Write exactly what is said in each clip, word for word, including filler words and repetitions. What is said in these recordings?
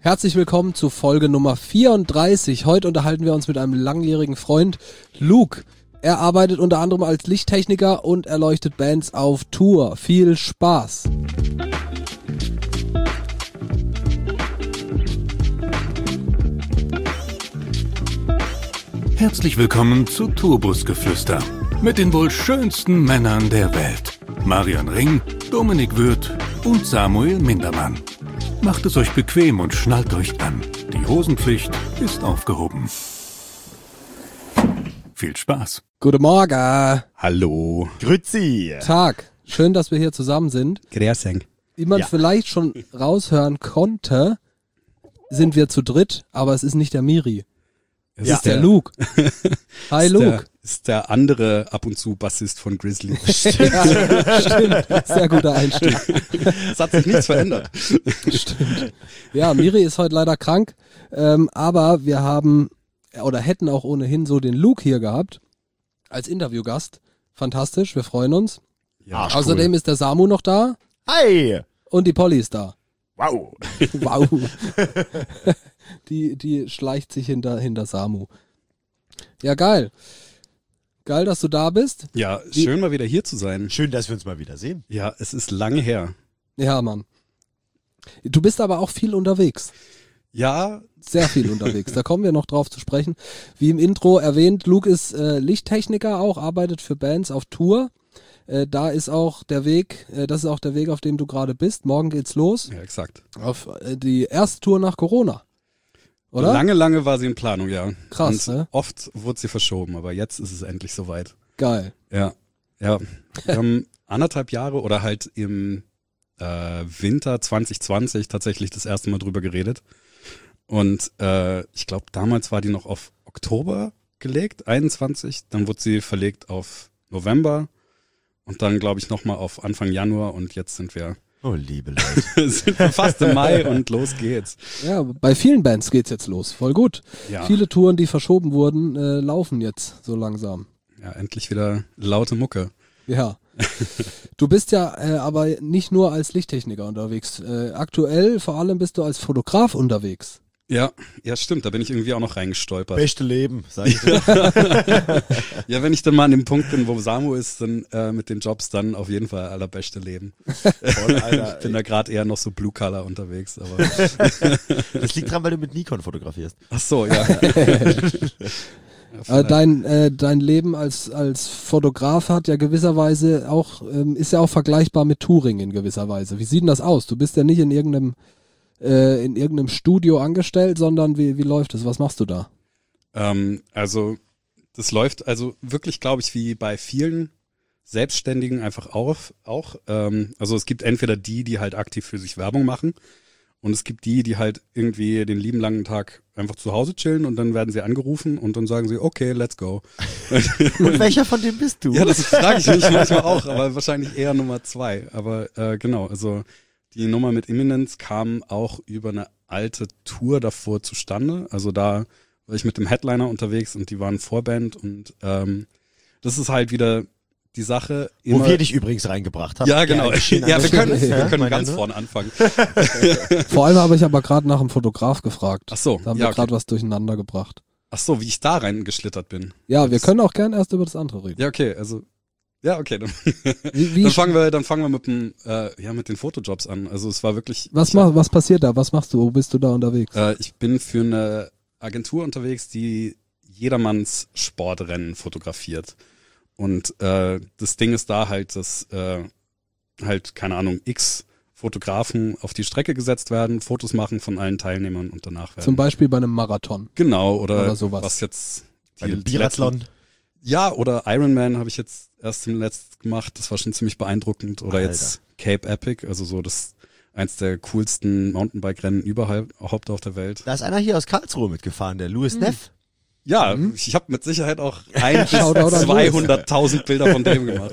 Herzlich willkommen zu Folge Nummer vierunddreißig. Heute unterhalten wir uns mit einem langjährigen Freund, Luke. Er arbeitet unter anderem als Lichttechniker und erleuchtet Bands auf Tour. Viel Spaß! Herzlich willkommen zu Tourbusgeflüster mit den wohl schönsten Männern der Welt. Marian Ring, Dominik Würth und Samuel Mindermann. Macht es euch bequem und schnallt euch an. Die Hosenpflicht ist aufgehoben. Viel Spaß. Guten Morgen. Hallo. Grüezi. Tag. Schön, dass wir hier zusammen sind. Grüßeng. Wie man Ja. vielleicht schon raushören konnte, sind wir zu dritt, aber es ist nicht der Miri. Es Ja. ist der Luke. Hi ist Luke. Der, ist der andere ab und zu Bassist von Grizzly. Ja, stimmt. Sehr guter Einstieg. Es hat sich nichts verändert. Stimmt. Ja, Miri ist heute leider krank, ähm, aber wir haben oder hätten auch ohnehin so den Luke hier gehabt als Interviewgast. Fantastisch, wir freuen uns. Ja, Arsch. Außerdem ist der Samu noch da Hi. und die Polly ist da. Wow. Wow. die, die schleicht sich hinter, hinter Samu. Ja, geil. Geil, dass du da bist. ja, schön mal wieder hier zu sein. Schön, dass wir uns mal wieder sehen. Ja, es ist lange her. Ja, Mann. Du bist aber auch viel unterwegs. Ja, Sehr viel unterwegs. Da kommen wir noch drauf zu sprechen. Wie im Intro erwähnt, Luke ist äh, Lichttechniker auch, arbeitet für Bands auf Tour. Äh, da ist auch der Weg, äh, das ist auch der Weg, auf dem du gerade bist. Morgen geht's los. ja, exakt. Auf äh, die erste Tour nach Corona. Oder? Lange, lange war sie in Planung, ja. Krass, und ne? Oft wurde sie verschoben, aber jetzt ist es endlich soweit. Geil. Ja, ja. Wir haben anderthalb Jahre oder halt im äh, Winter zwanzig zwanzig tatsächlich das erste Mal drüber geredet. Und äh, ich glaube, damals war die noch auf Oktober gelegt, einundzwanzig. Dann wurde sie verlegt auf November und dann, glaube ich, nochmal auf Anfang Januar. Und jetzt sind wir, Oh, liebe Leute. sind wir fast im Mai und los geht's. Ja, bei vielen Bands geht's jetzt los. Voll gut. Ja, Viele Touren, die verschoben wurden, äh, laufen jetzt so langsam. ja, endlich wieder laute Mucke. Ja. Du bist ja äh, aber nicht nur als Lichttechniker unterwegs. Äh, aktuell vor allem bist du als Fotograf unterwegs. Ja, ja, stimmt. Da bin ich irgendwie auch noch reingestolpert. Beste Leben, sag ich dir. Ja, wenn ich dann mal an dem Punkt bin, wo Samu ist, dann äh, mit den Jobs, dann auf jeden Fall allerbeste Leben. Voll, Alter. Ich bin da gerade eher noch so Blue Color unterwegs, aber Das liegt dran, weil du mit Nikon fotografierst. ach so, ja. Äh, dein äh, dein Leben als als Fotograf hat ja gewisserweise auch ähm, ist ja auch vergleichbar mit Touring in gewisser Weise. Wie sieht denn das aus? Du bist ja nicht in irgendeinem äh, in irgendeinem Studio angestellt, sondern wie wie läuft es? Was machst du da? ähm, also das läuft also wirklich, glaube ich, wie bei vielen Selbstständigen einfach auf, auch. Ähm, also es gibt entweder die, die halt aktiv für sich Werbung machen und es gibt die, die halt irgendwie den lieben langen Tag einfach zu Hause chillen und dann werden sie angerufen und dann sagen sie, okay, let's go. Und welcher von dem bist du? Ja, das frage ich mich manchmal auch, aber wahrscheinlich eher Nummer zwei. Aber äh, genau, also die Nummer mit Imminence kam auch über eine alte Tour davor zustande. Also da war ich mit dem Headliner unterwegs und die waren Vorband und ähm, das ist halt wieder die Sache. Wo Immer, wir dich übrigens reingebracht haben. ja, genau. geschehen Ja, wir können, angestellt ist, wir ja, können meine ganz Nur. vorne anfangen. Vor allem habe ich aber gerade nach einem Fotograf gefragt. Ach so, Da haben ja, wir okay. gerade was durcheinander gebracht. Ach so, wie ich da reingeschlittert bin. Ja, wir Das- können auch gern erst über das andere reden. Ja, okay, also ja, okay, dann, Wie, wie dann fangen wir, dann fangen wir mit dem, äh, ja, mit den Fotojobs an. Also es war wirklich. was ich hab- mach, was passiert da? Was machst du? Wo bist du da unterwegs? Äh, ich bin für eine Agentur unterwegs, die jedermanns Sportrennen fotografiert. Und äh, das Ding ist da halt, dass äh, halt, keine Ahnung, x Fotografen auf die Strecke gesetzt werden, Fotos machen von allen Teilnehmern und danach werden. Zum Beispiel bei einem Marathon. Genau, oder, Oder sowas. was jetzt Bei dem die Biathlon. letzten- Ja, oder Ironman habe ich jetzt erst im letzten gemacht, das war schon ziemlich beeindruckend. Oder Alter. jetzt Cape Epic, also so das eins der coolsten Mountainbike-Rennen überhaupt auf der Welt. Da ist einer hier aus Karlsruhe mitgefahren, der Louis Neff. Ja, ich habe mit Sicherheit auch ein bis Shoutout an zweihunderttausend Bilder von dem gemacht.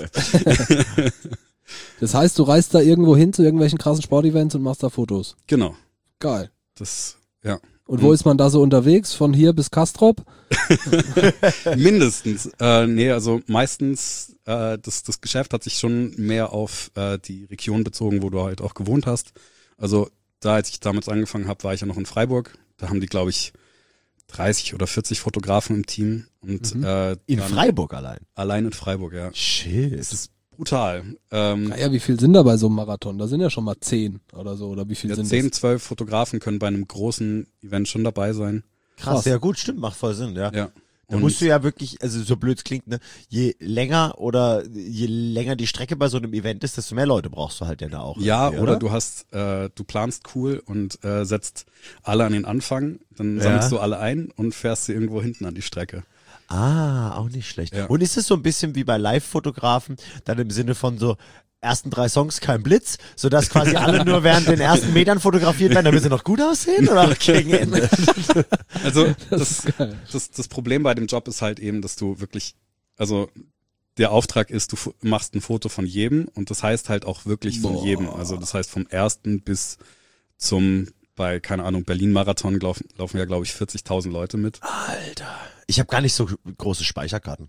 Das heißt, du reist da irgendwo hin zu irgendwelchen krassen Sportevents und machst da Fotos. Genau, Geil. das, ja. Und wo ist man da so unterwegs? Von hier bis Kastrop? Mindestens. Äh, nee, also meistens, äh, das, das Geschäft hat sich schon mehr auf äh, die Region bezogen, wo du halt auch gewohnt hast. Also da, als ich damals angefangen habe, war ich ja noch in Freiburg. Da haben die, glaube ich, dreißig oder vierzig Fotografen im Team. Und Mhm. äh, In dann- Freiburg allein. Allein in Freiburg, ja. Shit. Es ist brutal. Ähm, Naja, wie viel sind da bei so einem Marathon? Da sind ja schon mal zehn oder so. Oder wie viel ja, sind zehn, das? zwölf Fotografen können bei einem großen Event schon dabei sein. Krass. krass. Ja gut, stimmt, macht voll Sinn, ja. Ja. Da Und- musst du ja wirklich, also so blöd es klingt, ne, je länger oder je länger die Strecke bei so einem Event ist, desto mehr Leute brauchst du halt ja da auch. Ja, irgendwie, oder du hast, äh, du planst cool und äh, setzt alle an den Anfang, dann Ja. sammelst du alle ein und fährst sie irgendwo hinten an die Strecke. Ah, auch nicht schlecht. Ja. Und ist es so ein bisschen wie bei Live-Fotografen, dann im Sinne von so, ersten drei Songs kein Blitz, sodass quasi alle nur während den ersten Metern fotografiert werden, damit sie noch gut aussehen oder gegen Ende? Also Das das, ist geil. das, das Problem bei dem Job ist halt eben, dass du wirklich, also der Auftrag ist, du fo- machst ein Foto von jedem und das heißt halt auch wirklich von Boah. jedem. Also das heißt vom ersten bis zum, bei, keine Ahnung, Berlin-Marathon laufen, laufen ja, glaube ich, vierzigtausend Leute mit. Alter. Ich habe gar nicht so große Speicherkarten.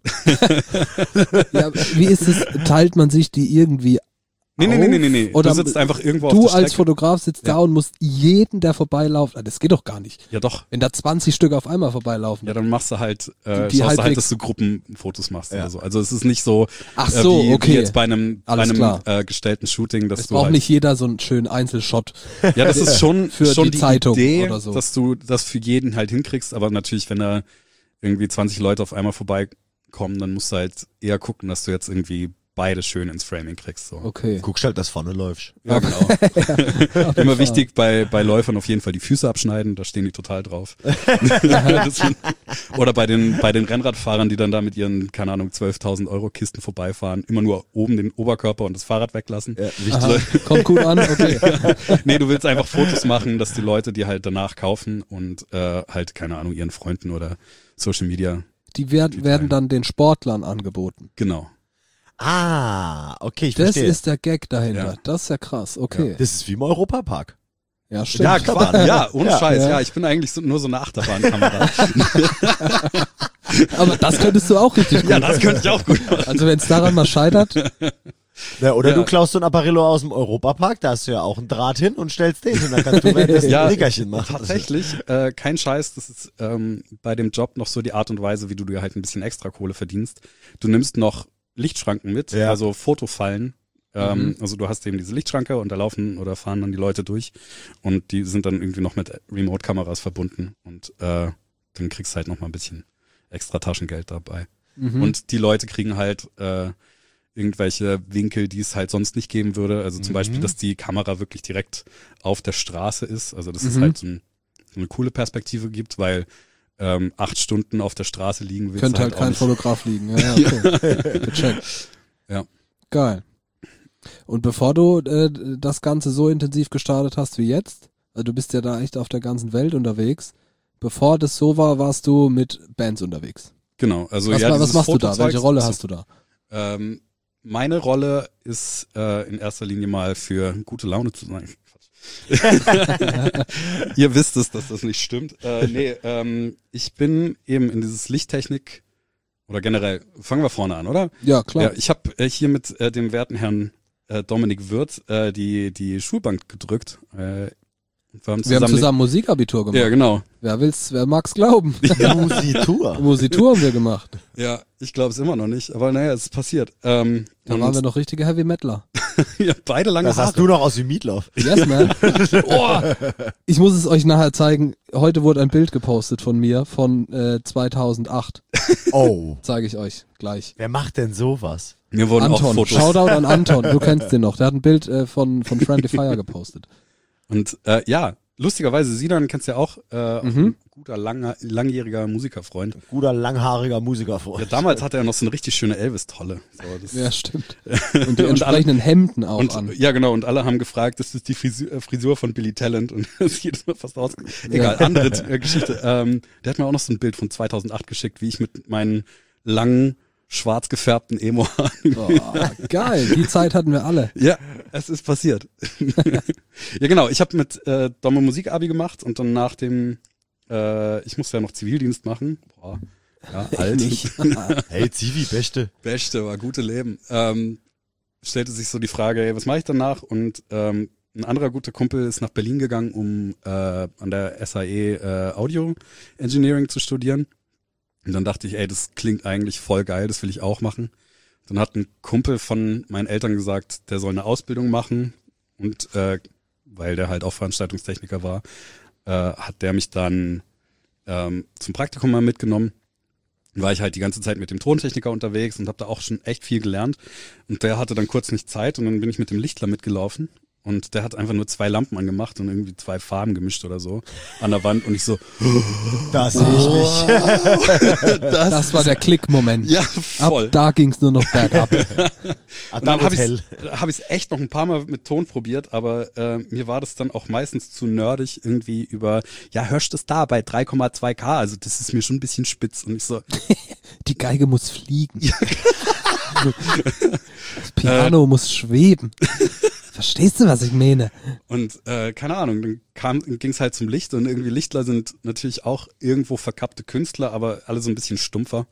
Ja, wie ist es? Teilt man sich die irgendwie Nee, nee, auf? nee, nee, nee, nee. Oder du sitzt einfach irgendwo du auf der als Strecke. Fotograf sitzt da Ja. und musst jeden, der vorbeiläuft, ah, das geht doch gar nicht. Ja doch. Wenn da zwanzig Stück auf einmal vorbeilaufen. Ja, dann machst du halt, äh, Die- die schaust du halt, halbwegs- dass du Gruppenfotos machst Ja. oder so. Also es ist nicht so, Ach äh, so, wie, okay. wie jetzt bei einem, bei Alles einem klar. äh, gestellten Shooting, dass Es du braucht halt, nicht jeder so einen schönen Einzelshot. ja, das ist schon, für schon die die, Zeitung Idee, oder so. dass du das für jeden halt hinkriegst, aber natürlich, wenn da irgendwie zwanzig Leute auf einmal vorbeikommen, dann musst du halt eher gucken, dass du jetzt irgendwie beide schön ins Framing kriegst. So. Okay. Guckst halt, dass vorne läufst. Ja, genau. Immer wichtig bei, bei Läufern auf jeden Fall die Füße abschneiden, da stehen die total drauf. Das sind- Oder bei den, bei den Rennradfahrern, die dann da mit ihren, keine Ahnung, zwölftausend Euro Kisten vorbeifahren, immer nur oben den Oberkörper und das Fahrrad weglassen. Ja, wichtig. Aha, kommt gut an, okay. Nee, du willst einfach Fotos machen, dass die Leute die halt danach kaufen und äh, halt, keine Ahnung, ihren Freunden oder Social Media. Die werd, werden dann den Sportlern angeboten. Genau. Ah, okay, ich Das verstehe. ist der Gag dahinter. Ja. Das ist ja krass, okay. das ist wie im Europapark. Ja, stimmt. Ja, Quatsch, ja, ohne Ja, Scheiß, ja. ja. Ich bin eigentlich so, nur so eine Achterbahnkamera. Aber das könntest du auch richtig gut. Ja, das könnte ich auch gut machen. Also wenn es daran mal scheitert, Ja, oder Ja. du klaust so ein Apparillo aus dem Europapark, da hast du ja auch einen Draht hin und stellst den hin, dann kannst du währenddessen Ja, ein Nickerchen machen. Tatsächlich, äh, kein Scheiß, das ist ähm, bei dem Job noch so die Art und Weise, wie du dir halt ein bisschen extra Kohle verdienst. Du nimmst noch Lichtschranken mit, Ja. also Fotofallen. Ähm, Mhm. Also du hast eben diese Lichtschranke und da laufen oder fahren dann die Leute durch und die sind dann irgendwie noch mit Remote-Kameras verbunden und äh, dann kriegst du halt noch mal ein bisschen extra Taschengeld dabei. mhm. Und die Leute kriegen halt äh, irgendwelche Winkel, die es halt sonst nicht geben würde. Also zum Mhm. Beispiel, dass die Kamera wirklich direkt auf der Straße ist. Also dass es Mhm. halt so, ein, so eine coole Perspektive gibt, weil ähm, acht Stunden auf der Straße liegen willst könnte du halt halt auch kein nicht. Fotograf liegen. Ja, ja, okay. Gecheckt. Ja. Geil. Und bevor du äh, das Ganze so intensiv gestartet hast wie jetzt, also du bist ja da echt auf der ganzen Welt unterwegs, bevor das so war, warst du mit Bands unterwegs. Genau. Also Was, ja, was dieses machst du da? Fotozeug- Welche Rolle hast du da? Ähm, meine Rolle ist äh, in erster Linie mal für gute Laune zu sein. Ihr wisst es, dass das nicht stimmt. Äh, nee, ähm, ich bin eben in dieses Lichttechnik oder generell, fangen wir vorne an, oder? Ja, klar. Ja, ich habe äh, hier mit äh, dem werten Herrn äh, Dominik Wirth äh, die die Schulbank gedrückt. Äh, wir haben Wir haben zusammen, zusammen Musikabitur gemacht. ja, genau. Wer will's, wer mag's glauben? Musitur. Musitur haben wir gemacht. Ja, ich glaube es immer noch nicht, aber naja, es ist passiert. Ähm, Da und waren wir noch richtige Heavy Metaler. ja, beide lange Das Haare. hast du noch aus wie Meatloaf. Yes, man. Oh, ich muss es euch nachher zeigen. Heute wurde ein Bild gepostet von mir von äh, zweitausendacht. Oh. Zeige ich euch gleich. Wer macht denn sowas? Mir wurden auch Anton, Fotos. Shoutout an Anton, du kennst den noch. Der hat ein Bild äh, von, von Friendly Fire gepostet. Und äh, ja, lustigerweise, Sinan kennst du ja auch, äh, auch Mhm. ein guter, langer, langjähriger Musikerfreund. Guter, langhaariger Musikerfreund. Ja, damals hatte er noch so eine richtig schöne Elvis-Tolle. So, das- Ja, stimmt. Und die Und entsprechenden Hemden auch und, an. ja, genau, und alle haben gefragt, das ist die Frisur, äh, Frisur von Billy Talent und das ist jedes Mal fast aus. Egal, andere äh, Geschichte. Ähm, der hat mir auch noch so ein Bild von zweitausendacht geschickt, wie ich mit meinen langen, schwarz gefärbten Emo-Haaren. Boah, geil, die Zeit hatten wir alle. Ja, es ist passiert. Ja, genau, ich habe mit äh, Domme Musik-Abi gemacht und dann nach dem, äh, ich musste ja noch Zivildienst machen. Boah, ja, alt. Nicht. Hey, Zivi, Beste. Beste, war gute Leben. Ähm, stellte sich so die Frage, ey, was mache ich danach? Und ähm, ein anderer guter Kumpel ist nach Berlin gegangen, um äh, an der S A E äh, Audio Engineering zu studieren. Und dann dachte ich, ey, das klingt eigentlich voll geil, das will ich auch machen. Dann hat ein Kumpel von meinen Eltern gesagt, der soll eine Ausbildung machen. Und äh, weil der halt auch Veranstaltungstechniker war, äh, hat der mich dann ähm, zum Praktikum mal mitgenommen. Dann war ich halt die ganze Zeit mit dem Tontechniker unterwegs und habe da auch schon echt viel gelernt. Und der hatte dann kurz nicht Zeit und dann bin ich mit dem Lichtler mitgelaufen. Und der hat einfach nur zwei Lampen angemacht und irgendwie zwei Farben gemischt oder so an der Wand. Und ich so, da sehe ich mich. das, das war der Klick-Moment. Ja, voll. Ab da ging's nur noch bergab. Und dann habe ich hab ich es echt noch ein paar Mal mit Ton probiert, aber äh, mir war das dann auch meistens zu nerdig irgendwie über, ja, hörst du das da bei drei Komma zwei K? Also das ist mir schon ein bisschen spitz. Und ich so, die Geige muss fliegen. Das Piano äh, muss schweben. Verstehst du, was ich meine? Und äh, keine Ahnung, dann kam, ging's halt zum Licht und irgendwie Lichtler sind natürlich auch irgendwo verkappte Künstler, aber alle so ein bisschen stumpfer.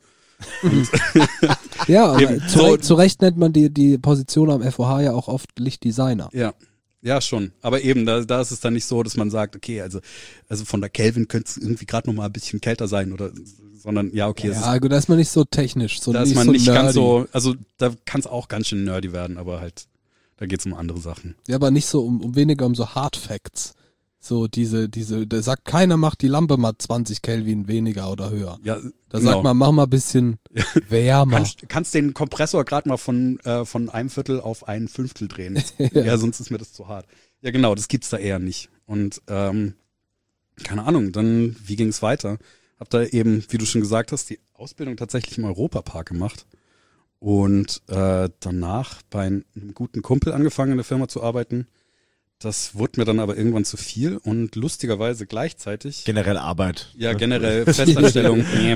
Ja, aber zu, so, zu Recht nennt man die, die Position am F O H ja auch oft Lichtdesigner. Ja, ja schon. Aber eben, da, da ist es dann nicht so, dass man sagt, okay, also, also von der Kelvin könnte es irgendwie gerade noch mal ein bisschen kälter sein oder, sondern ja, okay. Ja, gut, da ist man nicht so technisch, so da nicht ist man so nicht nerdy. ganz so, also da kann es auch ganz schön nerdy werden, aber halt, da geht's um andere Sachen. Ja, aber nicht so um, um weniger um so Hard Facts. So diese, diese, da sagt keiner, macht die Lampe mal zwanzig Kelvin weniger oder höher. Ja, da genau. sagt man, mach mal ein bisschen wärmer. Kannst, kannst den Kompressor gerade mal von, äh, von einem Viertel auf ein Fünftel drehen. ja. ja, sonst ist mir das zu hart. Ja, genau, das gibt's da eher nicht. Und ähm, keine Ahnung, dann, wie ging's weiter? Hab da eben, wie du schon gesagt hast, die Ausbildung tatsächlich im Europapark gemacht. Und äh, danach bei einem guten Kumpel angefangen in der Firma zu arbeiten. Das wurde mir dann aber irgendwann zu viel und lustigerweise gleichzeitig. Generell Arbeit. Ja, generell Festanstellung. nee.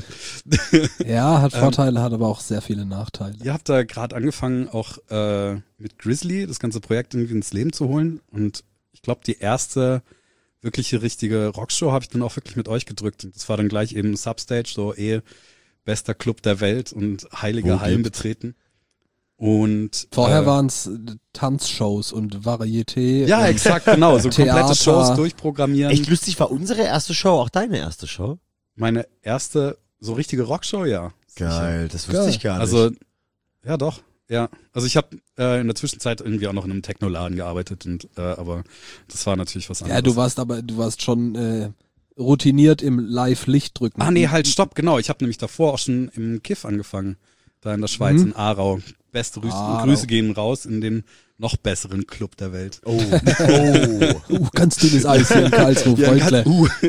Ja, hat Vorteile, hat aber auch sehr viele Nachteile. Ihr habt da gerade angefangen, auch äh, mit Grizzly das ganze Projekt irgendwie ins Leben zu holen. Und ich glaube, die erste wirkliche richtige Rockshow habe ich dann auch wirklich mit euch gedrückt. Und das war dann gleich eben Substage, so eh bester Club der Welt und heilige Hallen betreten. Und vorher äh, waren es Tanzshows und Varieté. Ja, und exakt, genau. So Theater. Komplette Shows durchprogrammieren. Echt lustig, war unsere erste Show auch deine erste Show? Meine erste so richtige Rockshow, ja. Geil, das wusste Geil. ich gar nicht. Also, ja doch, ja. Also ich habe äh, in der Zwischenzeit irgendwie auch noch in einem Technoladen gearbeitet, und äh, aber das war natürlich was anderes. Ja, du warst aber, du warst schon äh, routiniert im Live-Licht drücken. Ah nee, halt, stopp, genau. Ich habe nämlich davor auch schon im Kiff angefangen. Da in der Schweiz, Mhm. in Aarau. Beste Grüße, Aarau. Grüße gehen raus in den noch besseren Club der Welt. oh, oh. Uh, ganz dünnes Eis hier in Karlsruhe, Ja, Freundle. ganz,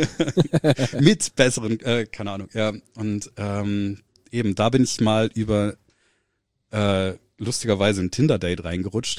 uh, mit besseren, äh, keine Ahnung, ja. Und ähm, eben, da bin ich mal über äh, lustigerweise ein Tinder-Date reingerutscht.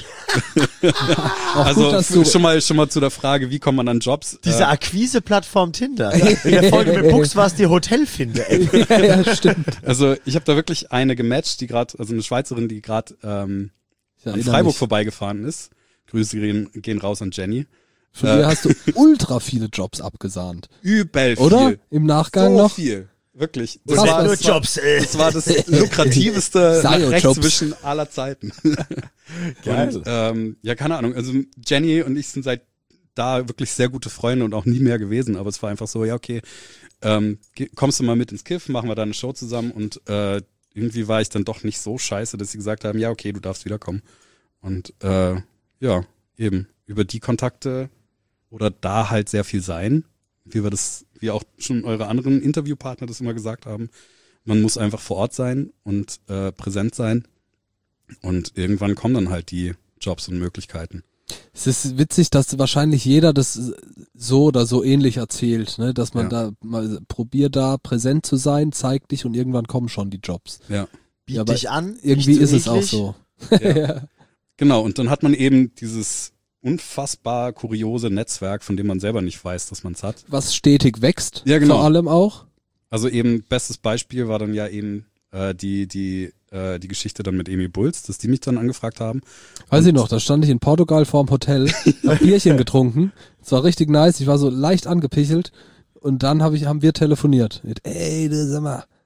Auch Also gut, dass f- du, schon mal schon mal zu der Frage, wie kommt man an Jobs? Diese Äh, Akquise-Plattform Tinder. In der Folge mit Bux war es die Hotelfinder-App. ja, ja, stimmt. also ich habe da wirklich eine gematcht, die gerade, also eine Schweizerin, die gerade ähm, Ich an erinnere Freiburg mich. vorbeigefahren ist. Grüße gehen, gehen raus an Jenny. Von Äh. dir hast du ultra viele Jobs abgesahnt. Übel Oder? viel. Im Nachgang so noch? viel. Wirklich. Das Das war- war, nur das, war, Jobs, ey. das war das lukrativste nach Sayo-Jobs. rechts zwischen aller Zeiten. Geil. Und, ähm, ja, keine Ahnung. Also Jenny und ich sind seit da wirklich sehr gute Freunde und auch nie mehr gewesen. Aber es war einfach so, ja, okay, ähm, geh- kommst du mal mit ins Kiff, machen wir da eine Show zusammen. Und äh, irgendwie war ich dann doch nicht so scheiße, dass sie gesagt haben, ja, okay, du darfst wiederkommen. Und äh, ja, eben über die Kontakte oder da halt sehr viel sein, wie wir das, wie auch schon eure anderen Interviewpartner das immer gesagt haben. Man muss einfach vor Ort sein und äh, präsent sein. Und irgendwann kommen dann halt die Jobs und Möglichkeiten. Es ist witzig, dass wahrscheinlich jeder das so oder so ähnlich erzählt, ne? Dass man Ja. da mal probiert, da präsent zu sein, zeig dich und irgendwann kommen schon die Jobs. Ja, Biet Ja, aber dich an. Irgendwie nicht ist zu es auch eklig. so. ja. Genau. Und dann hat man eben dieses unfassbar kuriose Netzwerk, von dem man selber nicht weiß, dass man es hat. Was stetig wächst, Ja, genau. vor allem auch. Also eben, bestes Beispiel war dann ja eben äh, die, die, äh, die Geschichte dann mit Emi Bulls, dass die mich dann angefragt haben. Weiß Und- ich noch, da stand ich in Portugal vorm Hotel, hab Bierchen getrunken. Es war richtig nice, ich war so leicht angepichelt und dann hab ich, haben wir telefoniert. Mit, ey, du sag mal,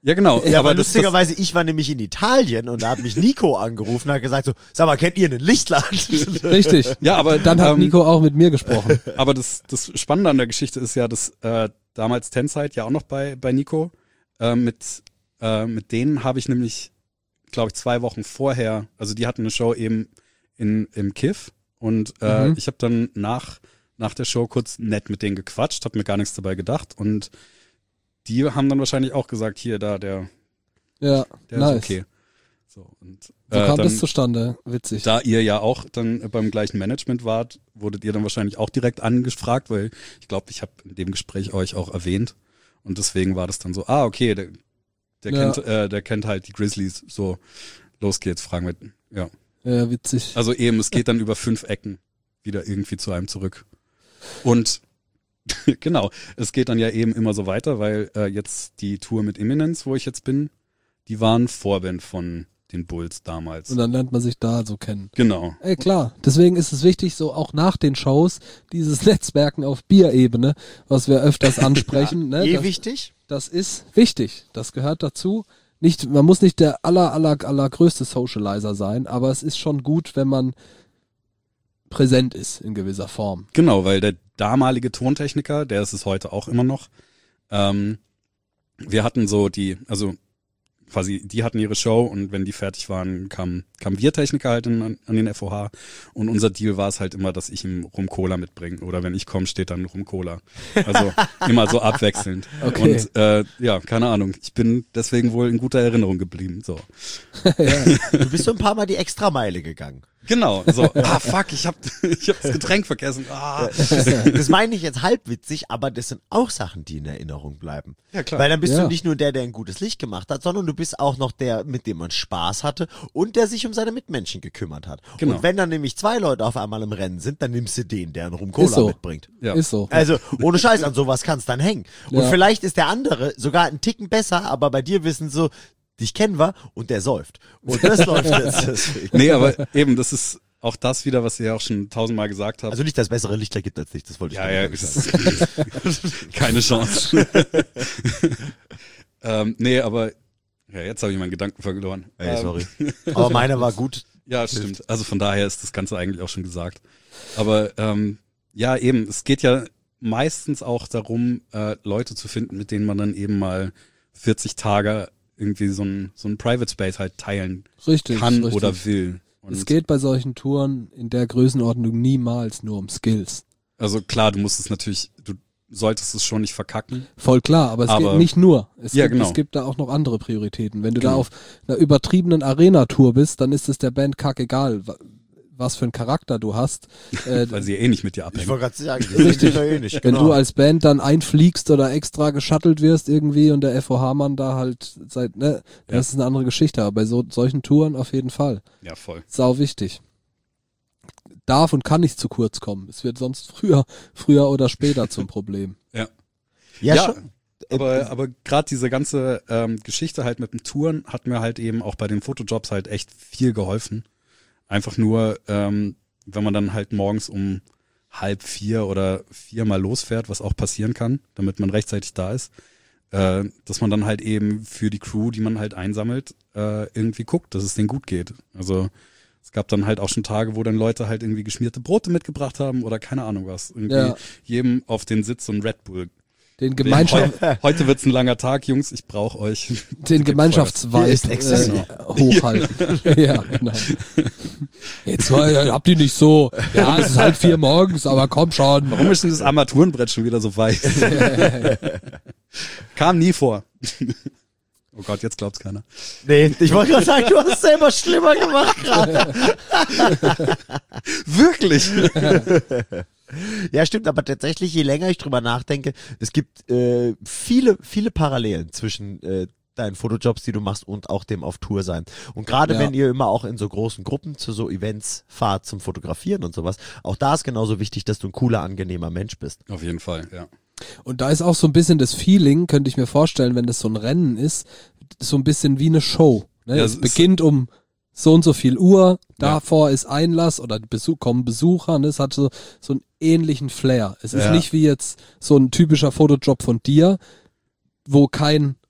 Ja, genau. Ja, aber aber das, das, lustigerweise, ich war nämlich in Italien und da hat mich Nico angerufen und hat gesagt so, sag mal, kennt ihr einen Lichtladen? Richtig. ja, aber Dann hat ähm, Nico auch mit mir gesprochen. Aber das, das Spannende an der Geschichte ist ja, dass äh, damals Tenside ja auch noch bei, bei Nico, äh, mit, äh, mit denen habe ich nämlich, glaube ich, zwei Wochen vorher, also die hatten eine Show eben in, im Kiff und äh, Mhm. ich habe dann nach, nach der Show kurz nett mit denen gequatscht, habe mir gar nichts dabei gedacht und die haben dann wahrscheinlich auch gesagt, hier, da, der, Ja, der nice. ist okay. So, und, Wo äh, kam dann, das zustande? Witzig. Da ihr ja auch dann beim gleichen Management wart, wurdet ihr dann wahrscheinlich auch direkt angefragt, weil ich glaube, ich habe in dem Gespräch euch auch erwähnt und deswegen war das dann so, ah, okay, der, der, Ja. kennt, äh, der kennt halt die Grizzlies, so, los geht's, fragen wir, ja. Ja, witzig. Also eben, es geht dann über fünf Ecken wieder irgendwie zu einem zurück. Und genau, es geht dann ja eben immer so weiter, weil äh, jetzt die Tour mit Imminence, wo ich jetzt bin, die waren Vorband von den Bulls damals. Und dann lernt man sich da so kennen. Genau. Ey, klar. Deswegen ist es wichtig, so auch nach den Shows, dieses Netzwerken auf Bierebene, was wir öfters ansprechen. ne? Eh das, wichtig. das ist wichtig. Das gehört dazu. Nicht, man muss nicht der aller, aller, allergrößte Socializer sein, aber es ist schon gut, wenn man präsent ist in gewisser Form. Genau, weil der damalige Tontechniker, der ist es heute auch immer noch, ähm, wir hatten so die, also quasi, die hatten ihre Show und wenn die fertig waren, kamen kam wir Techniker halt in, an den F O H und unser Deal war es halt immer, dass ich ihm Rum-Cola mitbringe oder wenn ich komme, steht dann Rum-Cola. Also immer so abwechselnd. Okay. Und äh, ja, keine Ahnung, ich bin deswegen wohl in guter Erinnerung geblieben. So. Du bist so ein paar Mal die Extrameile gegangen. Genau, so, ah fuck, ich hab, ich hab das Getränk vergessen. Ah. Das meine ich jetzt halbwitzig, aber das sind auch Sachen, die in Erinnerung bleiben. Ja, klar. Weil dann bist Ja. du nicht nur der, der ein gutes Licht gemacht hat, sondern du bist auch noch der, mit dem man Spaß hatte und der sich um seine Mitmenschen gekümmert hat. Genau. Und wenn dann nämlich zwei Leute auf einmal im Rennen sind, dann nimmst du den, der einen Rum-Cola Ist so. mitbringt. Ja. Ist so. Also, ohne Scheiß, an sowas kann's dann hängen. Und Ja. vielleicht ist der andere sogar einen Ticken besser, aber bei dir wissen so, dich kennen wir und der säuft. Und das läuft jetzt deswegen. Nee, aber eben, das ist auch das wieder, was ihr ja auch schon tausendmal gesagt habt. Also nicht, dass es bessere Lichter gibt als dich, das wollte ich ja, damit ja, nicht das sagen. ist keine Chance. ähm, nee, aber ja, jetzt habe ich meinen Gedanken verloren. Ey, Ähm, sorry. Aber meiner war gut. Ja, stimmt. Also von daher ist das Ganze eigentlich auch schon gesagt. Aber ähm, ja, eben, es geht ja meistens auch darum, äh, Leute zu finden, mit denen man dann eben mal vierzig Tage irgendwie so ein, so ein Private Space halt teilen Richtig. kann richtig. oder will. Und Es geht bei solchen Touren in der Größenordnung niemals nur um Skills. also klar, du musst es natürlich, du solltest es schon nicht verkacken. Voll klar, aber es Aber- geht nicht nur. Es, Ja, gibt, genau. es gibt da auch noch andere Prioritäten. Wenn du da Genau. auf einer übertriebenen Arena-Tour bist, dann ist es der Band kackegal, wa- was für einen Charakter du hast. Äh, Weil sie ja eh nicht mit dir Ich abhängen. wollte gerade sagen, die sind ja eh nicht. wenn Genau. du als Band dann einfliegst oder extra geschuttelt wirst irgendwie und der F O H-Mann da halt seit, ne, das Ja. ist eine andere Geschichte, aber bei so, solchen Touren auf jeden Fall. Ja, voll. Sau wichtig. Darf und kann nicht zu kurz kommen. Es wird sonst früher, früher oder später zum Problem. Ja. ja, Ja, schon. Aber, aber gerade diese ganze ähm, Geschichte halt mit dem Touren hat mir halt eben auch bei den Fotojobs halt echt viel geholfen. Einfach nur, ähm, wenn man dann halt morgens um halb vier oder vier mal losfährt, was auch passieren kann, damit man rechtzeitig da ist, äh, dass man dann halt eben für die Crew, die man halt einsammelt, äh, irgendwie guckt, dass es denen gut geht. Also es gab dann halt auch schon Tage, wo dann Leute halt irgendwie geschmierte Brote mitgebracht haben oder keine Ahnung was. Irgendwie Ja. jedem auf den Sitz so ein Red Bull. Den Gemeinschaft, Heute, heute wird's ein langer Tag, Jungs, ich brauche euch. den Gemeinschaftsvibe Hier ist Ecstasy. äh, hochhalten. Ja, genau. Jetzt äh, habt ihr nicht so, ja, es ist halb vier morgens, aber komm schon. Warum ist denn das Armaturenbrett schon wieder so weiß? Kam nie vor. Oh Gott, jetzt glaubt's keiner. Nee, ich wollte gerade sagen, du hast es selber schlimmer gemacht gerade. Wirklich? Ja, stimmt, aber tatsächlich, je länger ich drüber nachdenke, es gibt äh, viele, viele Parallelen zwischen äh, deinen Fotojobs, die du machst und auch dem auf Tour sein. Und gerade Ja. wenn ihr immer auch in so großen Gruppen zu so Events fahrt zum Fotografieren und sowas, auch da ist genauso wichtig, dass du ein cooler, angenehmer Mensch bist. Auf jeden Fall, ja. Und da ist auch so ein bisschen das Feeling, könnte ich mir vorstellen, wenn das so ein Rennen ist, so ein bisschen wie eine Show. Ne? Ja, es es ist- beginnt um so und so viel Uhr, Ja. davor ist Einlass oder Besuch, kommen Besucher, ne? Es hat so, so einen ähnlichen Flair. Es ist Ja. nicht wie jetzt so ein typischer Fotojob von dir, wo kein